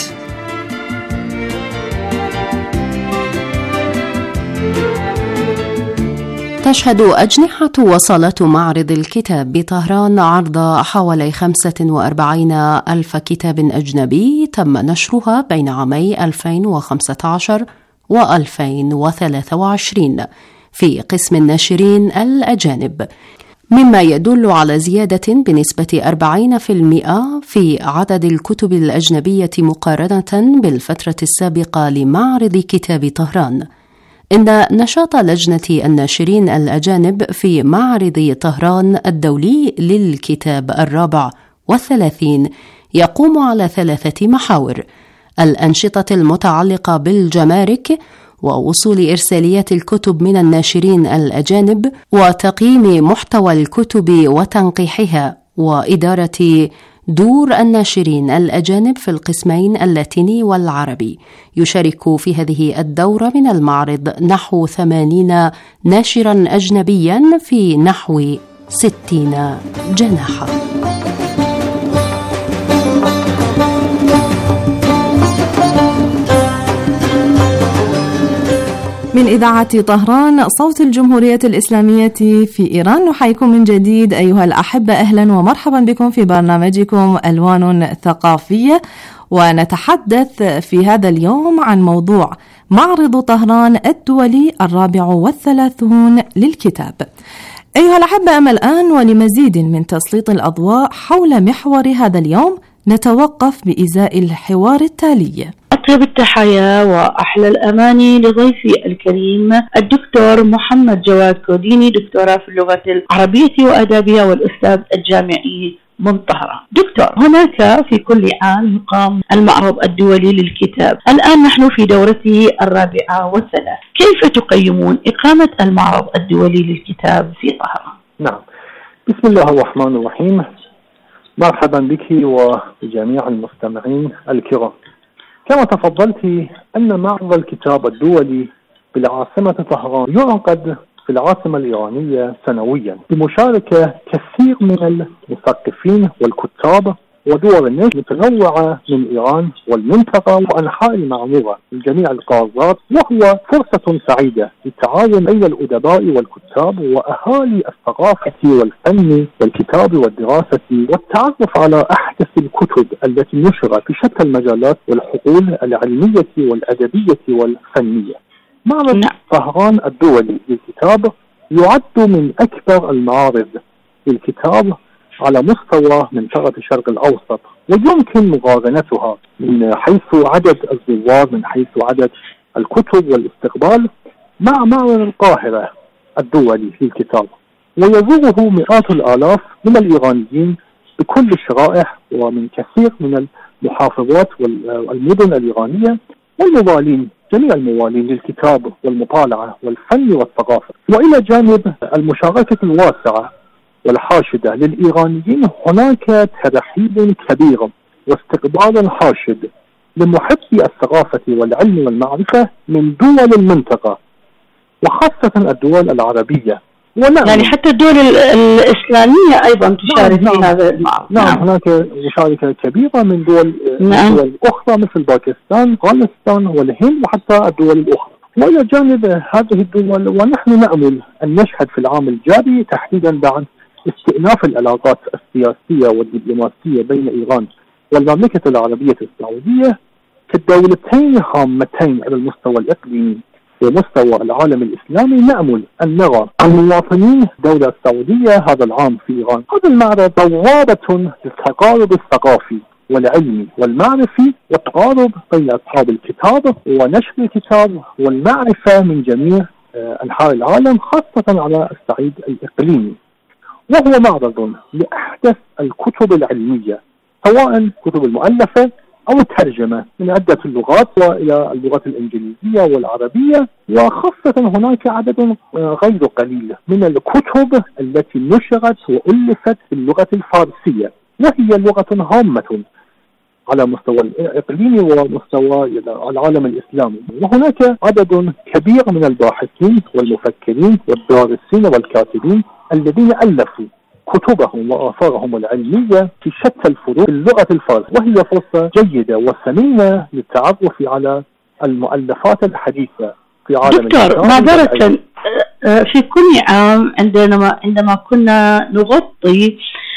تشهد أجنحة وصالات معرض الكتاب بطهران عرض حوالي خمسة وأربعين ألف كتاب أجنبي تم نشرها بين عامي ألفين وخمسة عشر وألفين وثلاثة وعشرين في قسم الناشرين الأجانب، مما يدل على زيادة بنسبة أربعين بالمئة في عدد الكتب الأجنبية مقارنة بالفترة السابقة لمعرض كتاب طهران. إن نشاط لجنة الناشرين الأجانب في معرض طهران الدولي للكتاب الرابع والثلاثين يقوم على ثلاثة محاور: الأنشطة المتعلقة بالجمارك، ووصول إرساليات الكتب من الناشرين الأجانب، وتقييم محتوى الكتب وتنقيحها، وإدارة دور الناشرين الأجانب في القسمين اللاتيني والعربي. يشارك في هذه الدورة من المعرض نحو ثمانين ناشرا أجنبيا في نحو ستين جناحا.
من إذاعة طهران صوت الجمهورية الإسلامية في إيران، نحييكم من جديد أيها الأحبة، أهلا ومرحبا بكم في برنامجكم ألوان ثقافية. ونتحدث في هذا اليوم عن موضوع معرض طهران الدولي الرابع والثلاثون للكتاب. أيها الأحبة، أما الآن ولمزيد من تسليط الأضواء حول محور هذا اليوم نتوقف بإزاء الحوار التالي.
أطيب التحايا وأحلى الأماني لضيفي الكريم الدكتور محمد جواد كوديني، دكتوراه في اللغة العربية وأدابها والأستاذ الجامعي من طهران. دكتور، هناك في كل عام يقام المعرض الدولي للكتاب، الآن نحن في دورته الرابعة والثلاث، كيف تقيمون إقامة المعرض الدولي للكتاب في طهران؟
نعم، بسم الله الرحمن الرحيم. مرحبا بك وبجميع المستمعين الكرام. كما تفضلت أن معرض الكتاب الدولي بالعاصمة طهران يعقد في العاصمة الإيرانية سنويا بمشاركة كثير من المثقفين والكتاب ودول النشر متنوعة من إيران والمنطقة وأنحاء المعمورة من جميع القارات، وهو فرصة سعيدة للتعاون بين الأدباء والكتاب وأهالي الثقافة والفن والكتاب والدراسة والتعرف على أحدث الكتب التي نشرت في شتى المجالات والحقول العلمية والأدبية والفنية. معرض طهران الدولي للكتاب يعد من أكبر المعارض للكتاب على مستوى منطقة الشرق الأوسط، ويمكن مقارنتها من حيث عدد الزوار، من حيث عدد الكتب والاستقبال، مع معرض القاهرة الدولي للكتاب، ويزوره مئات الآلاف من الإيرانيين بكل الشرائح ومن كثير من المحافظات والمدن الإيرانية، والموالين جميع الموالين للكتاب والمطالعة والفن والثقافة. وإلى جانب المشاركة الواسعة والحاشدة للإيرانيين، هناك ترحيب كبير واستقبال حاشد لمحبي الثقافة والعلم والمعرفة من دول المنطقة وخاصة الدول العربية.
ونعم يعني حتى الدول الإسلامية أيضا تشارك نعم في نعم هذا المعرض.
نعم, نعم هناك مشاركة كبيرة من دول نعم دول أخرى مثل باكستان، أفغانستان والهند وحتى الدول الأخرى. وإلى جانب هذه الدول، ونحن نأمل أن نشهد في العام الجاري تحديدا بعد استئناف العلاقات السياسية والدبلوماسية بين إيران والمملكة العربية السعودية كالدولتين هامتين على المستوى الإقليمي ومستوى العالم الإسلامي، نأمل أن نرى المواطنين الدولة السعودية هذا العام في إيران. هذا المعرض بوابة للتقارب الثقافي والعلمي والمعرفي والتقارب بين أصحاب الكتاب ونشر الكتاب والمعرفة من جميع أنحاء العالم، خاصة على الصعيد الإقليمي. وهو معرض لأحدث الكتب العلمية، سواء الكتب المؤلفة أو الترجمة من عدة اللغات وإلى اللغات الإنجليزية والعربية، وخاصة هناك عدد غير قليل من الكتب التي نشرت وألفت باللغة الفارسية، وهي لغة هامة على مستوى الإقليمي ومستوى العالم الإسلامي. وهناك عدد كبير من الباحثين والمفكرين والدارسين والكاتبين الذين ألفوا كتبهم وآثارهم العلمية في شتى الفروع باللغة الفارسية، وهي فرصة جيدة وثمينة للتعرف على المؤلفات الحديثة في عالم
دكتور. معذرة، في كل عام عندما عندما كنا نغطي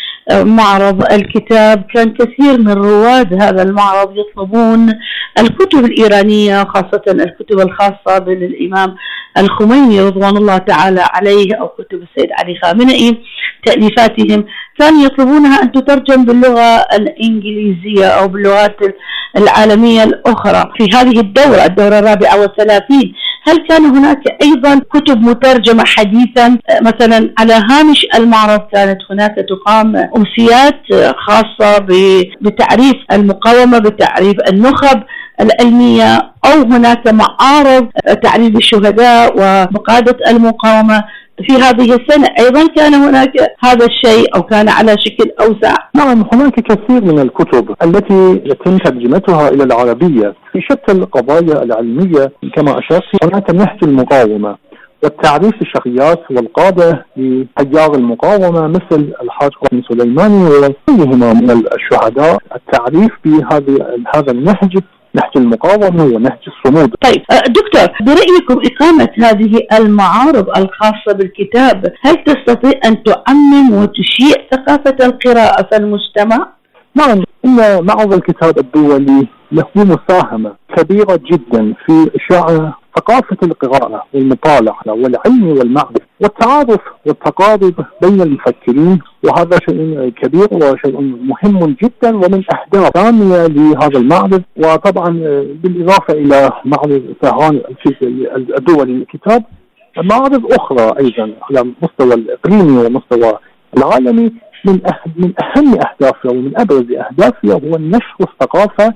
معرض الكتاب كان كثير من رواد هذا المعرض يطلبون الكتب الإيرانية، خاصة الكتب الخاصة بالإمام الخميني رضوان الله تعالى عليه، أو كتب السيد علي خامنئي تأليفاتهم، كانوا يطلبونها أن تترجم باللغة الإنجليزية أو باللغات العالمية الأخرى. في هذه الدورة الدورة الرابعة والثلاثين هل كان هناك أيضا كتب مترجمة حديثا؟ مثلا على هامش المعرض كانت هناك تقام أمسيات خاصة بتعريف المقاومة، بتعريف النخب العلمية، أو هناك معارض تعريف الشهداء ومقادة المقاومة. في هذه السنة أيضا كان هناك هذا الشيء أو كان على شكل أوسع؟
نعم، هناك كثير من الكتب التي يتم ترجمتها إلى العربية في شتى القضايا العلمية. كما أشرت هناك نهج المقاومة والتعريف الشخصيات والقادة لتيار المقاومة مثل الحاج قاسم سليماني وغيرهما من الشهداء، التعريف بهذا هذا النهج، نهج المقاومة ونهج الصمود.
طيب دكتور، برأيكم إقامة هذه المعارض الخاصة بالكتاب هل تستطيع أن تعمم وتشيع ثقافة القراءة في المجتمع؟
نعم، إن معرض الكتاب الدولي له مساهمة كبيرة جدا في إشاعة ثقافة القراءة والمطالعة والعلم والمعرفة والتعارف والتقارب بين المفكرين، وهذا شيء كبير وشيء مهم جدا ومن أهداف ثانية لهذا المعرض. وطبعا بالإضافة إلى معرض طهران الدولي للكتاب، معارض أخرى أيضا على المستوى الإقليمي والمستوى العالمي من من أهم أهدافها ومن أبرز أهدافها هو نشر الثقافة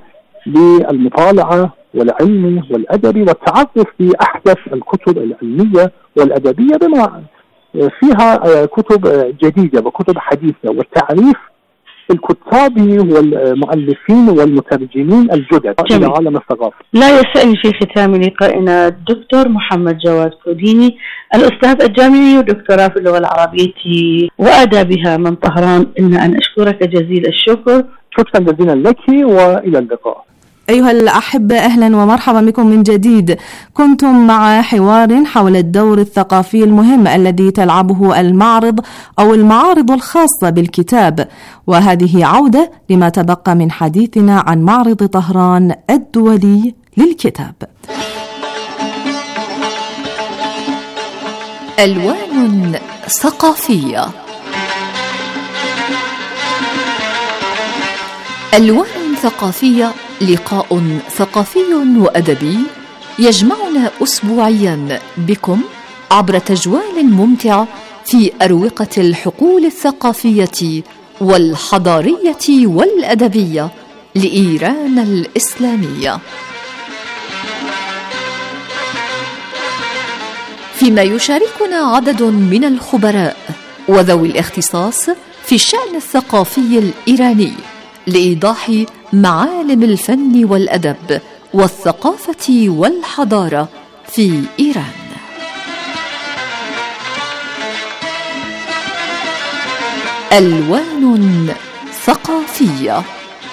للمطالعة والعلم والأدبي والتعرف بأحدث الكتب العلمية والأدبية بما فيها كتب جديدة وكتب حديثة، والتعريف الكتاب والمؤلفين والمترجمين الجدد إلى عالم الثقافة.
لا يسعني في ختام لقائنا الدكتور محمد جواد كوديني، الأستاذ الجامعي ودكتوراه في اللغة العربية وآدابها من طهران، إلا أن أشكرك جزيل الشكر.
شكرا جزيلا لك وإلى اللقاء.
أيها الأحبة، أهلا ومرحبا بكم من جديد. كنتم مع حوار حول الدور الثقافي المهم الذي تلعبه المعرض أو المعارض الخاصة بالكتاب، وهذه عودة لما تبقى من حديثنا عن معرض طهران الدولي للكتاب.
ألوان ثقافية. ألوان ثقافية لقاء ثقافي وأدبي يجمعنا أسبوعيا بكم عبر تجوال ممتع في أروقة الحقول الثقافية والحضارية والأدبية لإيران الإسلامية، فيما يشاركنا عدد من الخبراء وذوي الاختصاص في الشأن الثقافي الإيراني لإيضاح معالم الفن والأدب والثقافة والحضارة في إيران. ألوان ثقافية.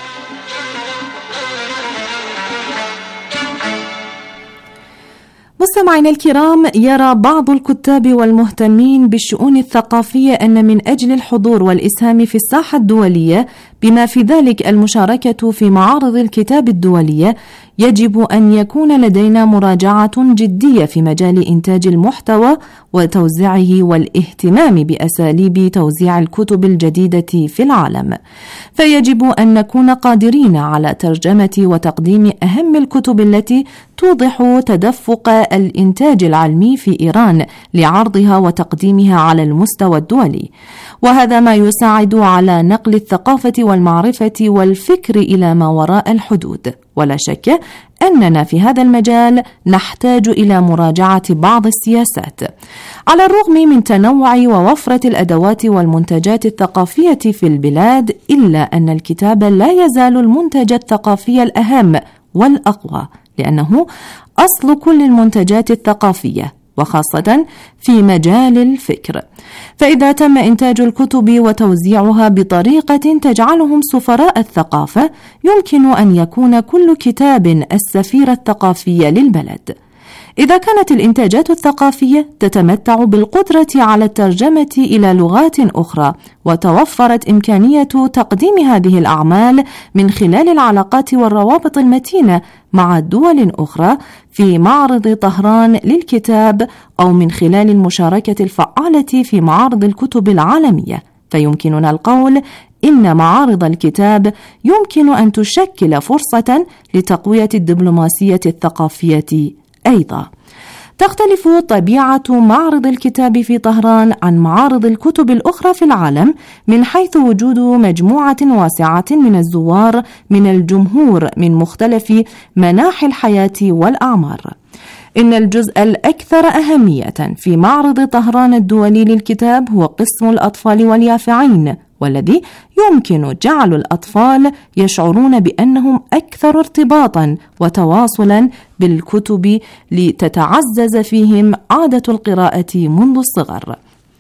مستمعينا الكرام، يرى بعض الكتاب والمهتمين بالشؤون الثقافية أن من أجل الحضور والإسهام في الساحة الدولية بما في ذلك المشاركة في معارض الكتاب الدولية يجب أن يكون لدينا مراجعة جدية في مجال إنتاج المحتوى وتوزيعه والاهتمام بأساليب توزيع الكتب الجديدة في العالم، فيجب أن نكون قادرين على ترجمة وتقديم أهم الكتب التي توضح تدفق الإنتاج العلمي في إيران لعرضها وتقديمها على المستوى الدولي، وهذا ما يساعد على نقل الثقافة والمعرفة والفكر إلى ما وراء الحدود. ولا شك أننا في هذا المجال نحتاج إلى مراجعة بعض السياسات. على الرغم من تنوع ووفرة الأدوات والمنتجات الثقافية في البلاد، إلا أن الكتاب لا يزال المنتج الثقافي الأهم والأقوى، لأنه أصل كل المنتجات الثقافية، وخاصة في مجال الفكر. فإذا تم إنتاج الكتب وتوزيعها بطريقة تجعلهم سفراء الثقافة، يمكن أن يكون كل كتاب السفير الثقافي للبلد. إذا كانت الإنتاجات الثقافية تتمتع بالقدرة على الترجمة إلى لغات أخرى، وتوفرت إمكانية تقديم هذه الأعمال من خلال العلاقات والروابط المتينة مع دول أخرى في معرض طهران للكتاب، أو من خلال المشاركة الفعالة في معارض الكتب العالمية، فيمكننا القول إن معارض الكتاب يمكن أن تشكل فرصة لتقوية الدبلوماسية الثقافية. أيضا تختلف طبيعة معرض الكتاب في طهران عن معارض الكتب الأخرى في العالم من حيث وجود مجموعة واسعة من الزوار من الجمهور من مختلف مناحي الحياة والأعمار. إن الجزء الأكثر أهمية في معرض طهران الدولي للكتاب هو قسم الأطفال واليافعين، والذي يمكن جعل الأطفال يشعرون بأنهم أكثر ارتباطا وتواصلا بالكتب لتتعزز فيهم عادة القراءة منذ الصغر،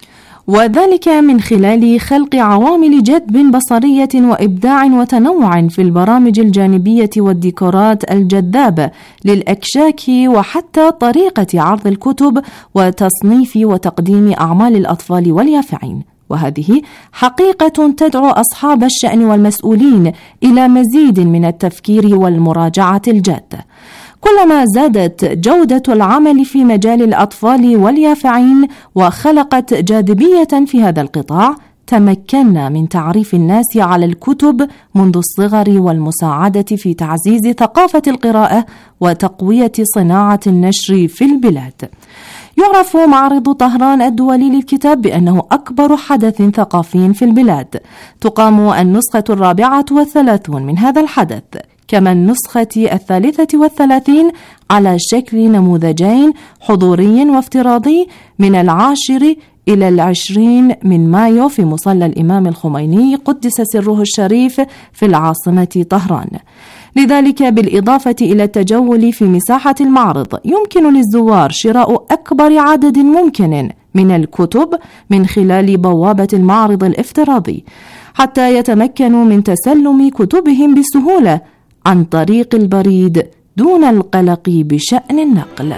وذلك من خلال خلق عوامل جذب بصرية وإبداع وتنوع في البرامج الجانبية والديكورات الجذابة للأكشاك، وحتى طريقة عرض الكتب وتصنيف وتقديم أعمال الأطفال واليافعين. وهذه حقيقة تدعو أصحاب الشأن والمسؤولين إلى مزيد من التفكير والمراجعة الجادة. كلما زادت جودة العمل في مجال الأطفال واليافعين وخلقت جاذبية في هذا القطاع، تمكنا من تعريف الناس على الكتب منذ الصغر والمساعدة في تعزيز ثقافة القراءة وتقوية صناعة النشر في البلاد. يعرف معرض طهران الدولي للكتاب بأنه أكبر حدث ثقافي في البلاد. تقام النسخة الرابعة والثلاثون من هذا الحدث، كما النسخة الثالثة والثلاثين، على شكل نموذجين حضوري وافتراضي من العاشر إلى العشرين من مايو في مصلى الإمام الخميني قدس سره الشريف في العاصمة طهران. لذلك بالإضافة إلى التجول في مساحة المعرض، يمكن للزوار شراء أكبر عدد ممكن من الكتب من خلال بوابة المعرض الافتراضي، حتى يتمكنوا من تسلم كتبهم بسهولة عن طريق البريد دون القلق بشأن النقل.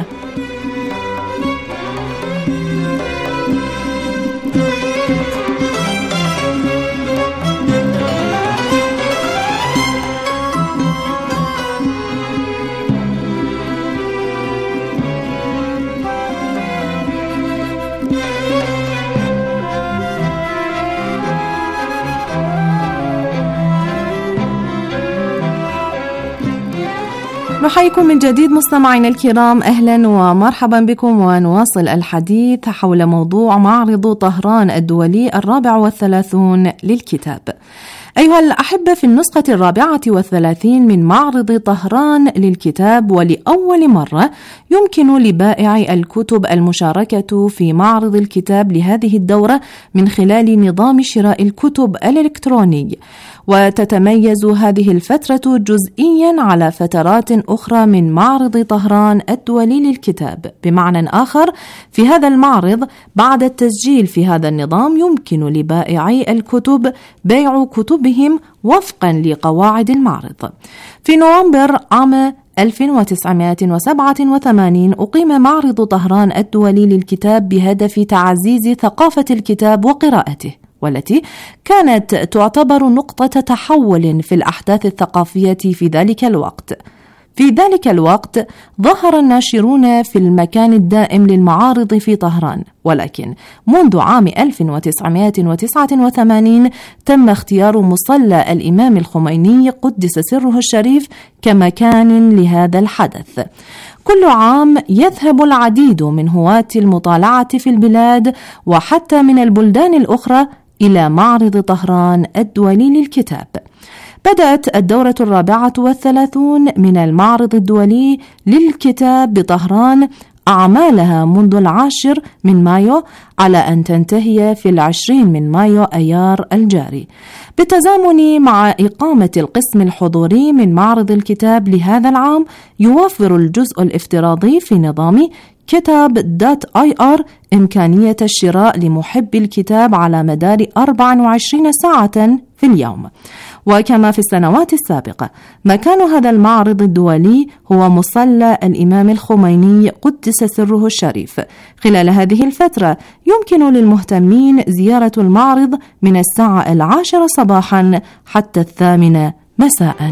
نحييكم من جديد مستمعينا الكرام، أهلا ومرحبا بكم، ونواصل الحديث حول موضوع معرض طهران الدولي الرابع والثلاثون للكتاب. أيها الأحبة، في النسخة الرابعة والثلاثين من معرض طهران للكتاب، ولأول مرة يمكن لبائع الكتب المشاركة في معرض الكتاب لهذه الدورة من خلال نظام شراء الكتب الإلكتروني. وتتميز هذه الفترة جزئيا على فترات أخرى من معرض طهران الدولي للكتاب. بمعنى آخر، في هذا المعرض بعد التسجيل في هذا النظام يمكن لبائعي الكتب بيع كتبهم وفقا لقواعد المعرض. في نوفمبر عام ألف وتسعمائة وسبعة وثمانين أقيم معرض طهران الدولي للكتاب بهدف تعزيز ثقافة الكتاب وقراءته، والتي كانت تعتبر نقطة تحول في الأحداث الثقافية في ذلك الوقت. في ذلك الوقت ظهر الناشرون في المكان الدائم للمعارض في طهران، ولكن منذ عام ألف وتسعمائة وتسعة وثمانين تم اختيار مصلى الإمام الخميني قدس سره الشريف كمكان لهذا الحدث. كل عام يذهب العديد من هواة المطالعة في البلاد وحتى من البلدان الأخرى إلى معرض طهران الدولي للكتاب. بدأت الدورة الرابعة والثلاثون من المعرض الدولي للكتاب بطهران أعمالها منذ العاشر من مايو على أن تنتهي في العشرين من مايو أيار الجاري، بالتزامن مع إقامة القسم الحضوري من معرض الكتاب لهذا العام. يوفر الجزء الافتراضي في نظام كتاب دوت آي آر إمكانية الشراء لمحب الكتاب على مدار أربع وعشرين ساعة في اليوم. وكما في السنوات السابقة، مكان هذا المعرض الدولي هو مصلى الإمام الخميني قدس سره الشريف. خلال هذه الفترة يمكن للمهتمين زيارة المعرض من الساعة العاشرة صباحا حتى الثامنة مساء.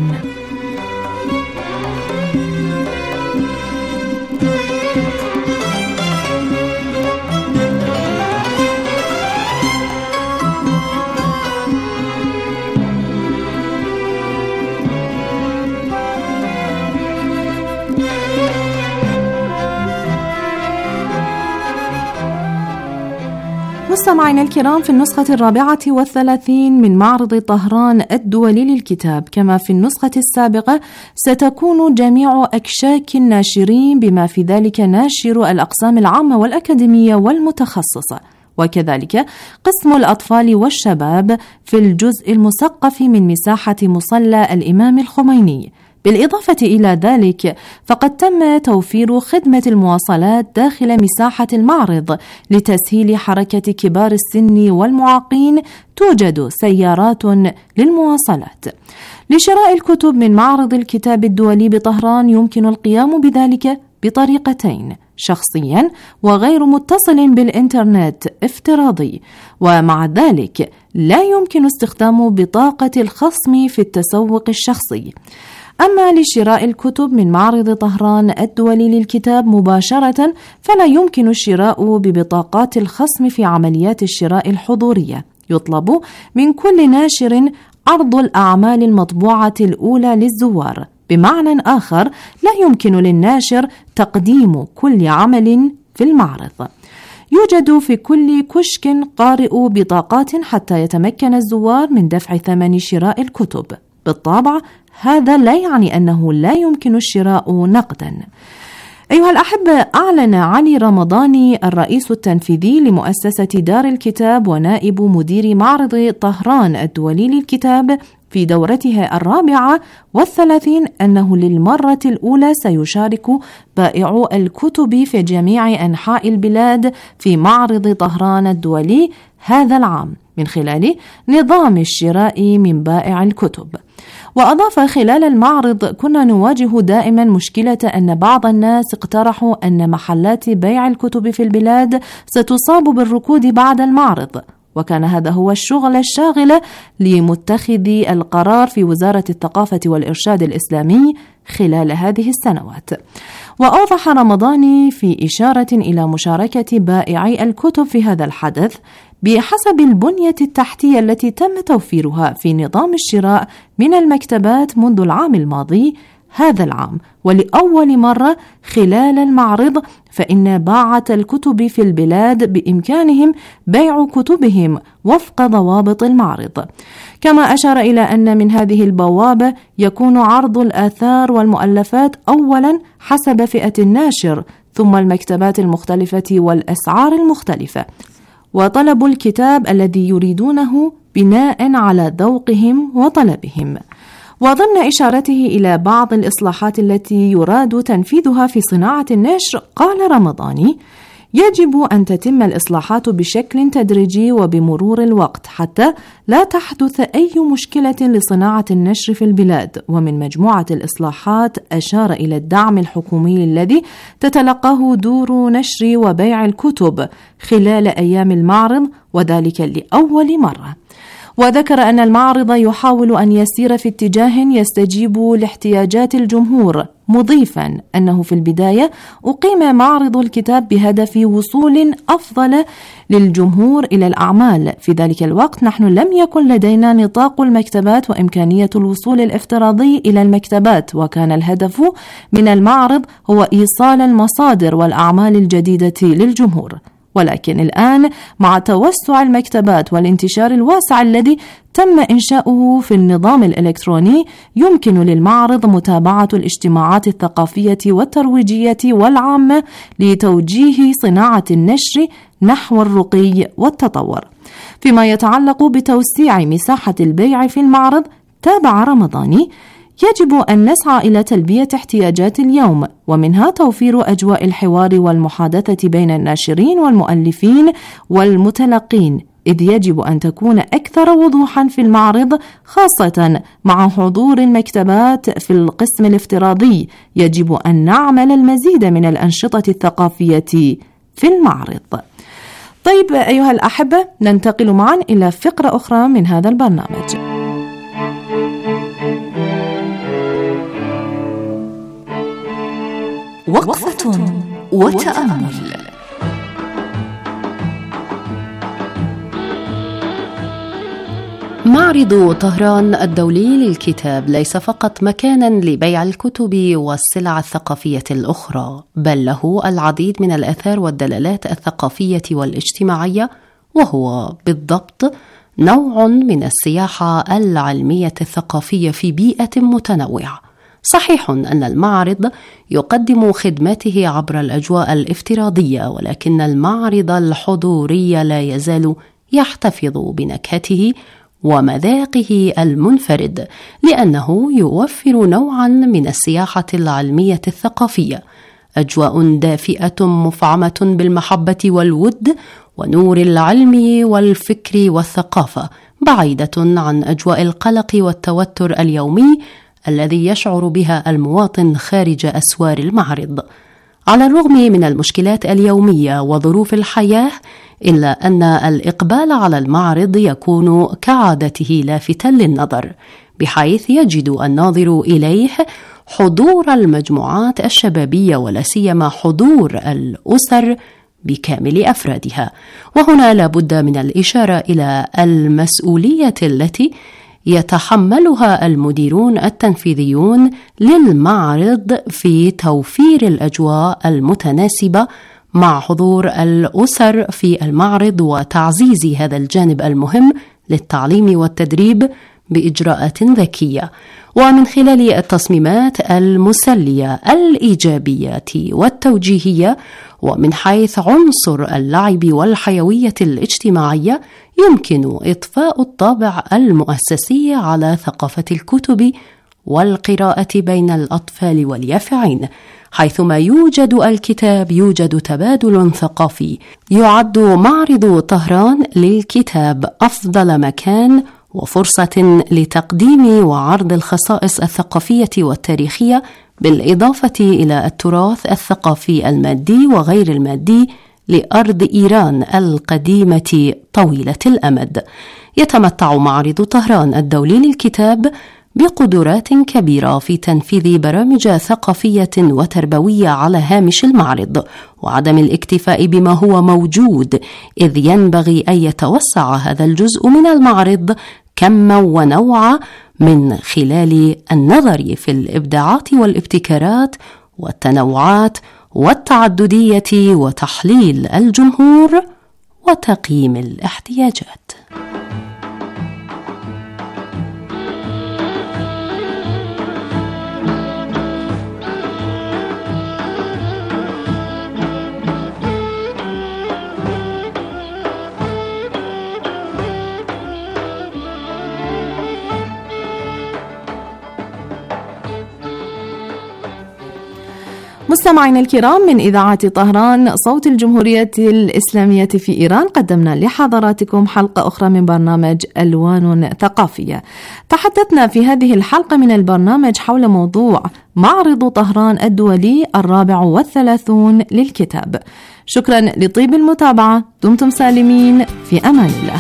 مستمعينا الكرام، في النسخة الرابعة والثلاثين من معرض طهران الدولي للكتاب كما في النسخة السابقة ستكون جميع أكشاك الناشرين بما في ذلك ناشر الأقسام العامة والأكاديمية والمتخصصة، وكذلك قسم الأطفال والشباب في الجزء المثقف من مساحة مصلى الإمام الخميني. بالإضافة إلى ذلك فقد تم توفير خدمة المواصلات داخل مساحة المعرض لتسهيل حركة كبار السن والمعاقين. توجد سيارات للمواصلات. لشراء الكتب من معرض الكتاب الدولي بطهران يمكن القيام بذلك بطريقتين: شخصيا وغير متصل بالإنترنت افتراضي، ومع ذلك لا يمكن استخدام بطاقة الخصم في التسوق الشخصي. أما لشراء الكتب من معرض طهران الدولي للكتاب مباشرة فلا يمكن الشراء ببطاقات الخصم في عمليات الشراء الحضورية. يطلب من كل ناشر عرض الأعمال المطبوعة الأولى للزوار. بمعنى آخر، لا يمكن للناشر تقديم كل عمل في المعرض. يوجد في كل كشك قارئ بطاقات حتى يتمكن الزوار من دفع ثمن شراء الكتب. بالطبع هذا لا يعني أنه لا يمكن الشراء نقدا. أيها الأحبة، أعلن علي رمضاني الرئيس التنفيذي لمؤسسة دار الكتاب ونائب مدير معرض طهران الدولي للكتاب في دورته الرابعة والثلاثين أنه للمرة الأولى سيشارك بائعو الكتب في جميع أنحاء البلاد في معرض طهران الدولي هذا العام من خلال نظام الشراء من بائع الكتب. وأضاف: خلال المعرض كنا نواجه دائما مشكلة أن بعض الناس اقترحوا أن محلات بيع الكتب في البلاد ستصاب بالركود بعد المعرض، وكان هذا هو الشغل الشاغل لمتخذي القرار في وزارة الثقافة والإرشاد الإسلامي خلال هذه السنوات. وأوضح رمضاني في إشارة إلى مشاركة بائعي الكتب في هذا الحدث: بحسب البنية التحتية التي تم توفيرها في نظام الشراء من المكتبات منذ العام الماضي، هذا العام ولأول مرة خلال المعرض فإن باعة الكتب في البلاد بإمكانهم بيع كتبهم وفق ضوابط المعرض. كما أشار إلى أن من هذه البوابة يكون عرض الآثار والمؤلفات أولا حسب فئة الناشر، ثم المكتبات المختلفة والأسعار المختلفة، وطلب الكتاب الذي يريدونه بناء على ذوقهم وطلبهم. وضمن إشارته إلى بعض الإصلاحات التي يراد تنفيذها في صناعة النشر، قال رمضاني: يجب أن تتم الإصلاحات بشكل تدريجي وبمرور الوقت حتى لا تحدث أي مشكلة لصناعة النشر في البلاد. ومن مجموعة الإصلاحات أشار إلى الدعم الحكومي الذي تتلقاه دور نشر وبيع الكتب خلال أيام المعرض، وذلك لأول مرة. وذكر أن المعرض يحاول أن يسير في اتجاه يستجيب لاحتياجات الجمهور، مضيفا أنه في البداية أقيم معرض الكتاب بهدف وصول أفضل للجمهور إلى الأعمال. في ذلك الوقت نحن لم يكن لدينا نطاق المكتبات وإمكانية الوصول الافتراضي إلى المكتبات، وكان الهدف من المعرض هو إيصال المصادر والأعمال الجديدة للجمهور. ولكن الآن مع توسع المكتبات والانتشار الواسع الذي تم إنشاؤه في النظام الإلكتروني، يمكن للمعرض متابعة الاجتماعات الثقافية والترويجية والعامة لتوجيه صناعة النشر نحو الرقي والتطور. فيما يتعلق بتوسيع مساحة البيع في المعرض، تابع رمضاني: يجب أن نسعى إلى تلبية احتياجات اليوم، ومنها توفير أجواء الحوار والمحادثة بين الناشرين والمؤلفين والمتلقين، إذ يجب أن تكون أكثر وضوحا في المعرض، خاصة مع حضور المكتبات في القسم الافتراضي. يجب أن نعمل المزيد من الأنشطة الثقافية في المعرض. طيب أيها الأحبة، ننتقل معا إلى فقرة أخرى من هذا البرنامج.
وقفة وتأمل.
معرض طهران الدولي للكتاب ليس فقط مكانا لبيع الكتب والسلع الثقافية الأخرى، بل له العديد من الآثار والدلالات الثقافية والاجتماعية، وهو بالضبط نوع من السياحة العلمية الثقافية في بيئة متنوعة. صحيح أن المعرض يقدم خدماته عبر الأجواء الافتراضية، ولكن المعرض الحضوري لا يزال يحتفظ بنكهته ومذاقه المنفرد، لأنه يوفر نوعا من السياحة العلمية الثقافية، أجواء دافئة مفعمة بالمحبة والود ونور العلم والفكر والثقافة، بعيدة عن أجواء القلق والتوتر اليومي الذي يشعر بها المواطن خارج أسوار المعرض. على الرغم من المشكلات اليومية وظروف الحياة، إلا أن الإقبال على المعرض يكون كعادته لافتا للنظر، بحيث يجد الناظر إليه حضور المجموعات الشبابية ولا سيما حضور الأسر بكامل أفرادها. وهنا لابد من الإشارة إلى المسؤولية التي يتحملها المديرون التنفيذيون للمعرض في توفير الأجواء المتناسبة مع حضور الأسر في المعرض، وتعزيز هذا الجانب المهم للتعليم والتدريب بإجراءات ذكية، ومن خلال التصميمات المسلية الإيجابية والتوجيهية. ومن حيث عنصر اللعب والحيوية الاجتماعية، يمكن إضفاء الطابع المؤسسي على ثقافة الكتب والقراءة بين الأطفال واليافعين. حيثما يوجد الكتاب يوجد تبادل ثقافي. يعد معرض طهران للكتاب أفضل مكان وفرصة لتقديم وعرض الخصائص الثقافية والتاريخية، بالإضافة إلى التراث الثقافي المادي وغير المادي لأرض إيران القديمة طويلة الأمد. يتمتع معرض طهران الدولي للكتاب بقدرات كبيرة في تنفيذ برامج ثقافية وتربوية على هامش المعرض، وعدم الاكتفاء بما هو موجود، إذ ينبغي أن يتوسع هذا الجزء من المعرض كما ونوعا من خلال النظر في الإبداعات والابتكارات والتنوعات والتعددية وتحليل الجمهور وتقييم الاحتياجات.
مستمعينا الكرام، من إذاعة طهران صوت الجمهورية الإسلامية في إيران، قدمنا لحضراتكم حلقة أخرى من برنامج ألوان ثقافية. تحدثنا في هذه الحلقة من البرنامج حول موضوع معرض طهران الدولي الرابع والثلاثون للكتاب. شكرا لطيب المتابعة، دمتم سالمين، في أمان الله.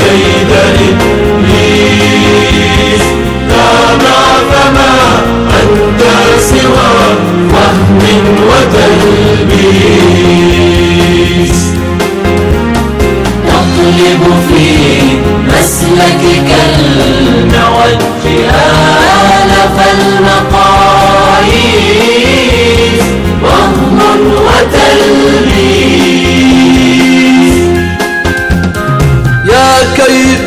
كيد إبليس تابع فما أنت سوى وهم وتلبيس تقلب في مسلكك المعج آلف المقاييس وهم وتلبيس
يا كيد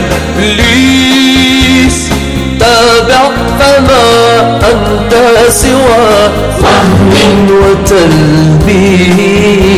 إبليس تابع فما أنت سوى وهم وتلبيس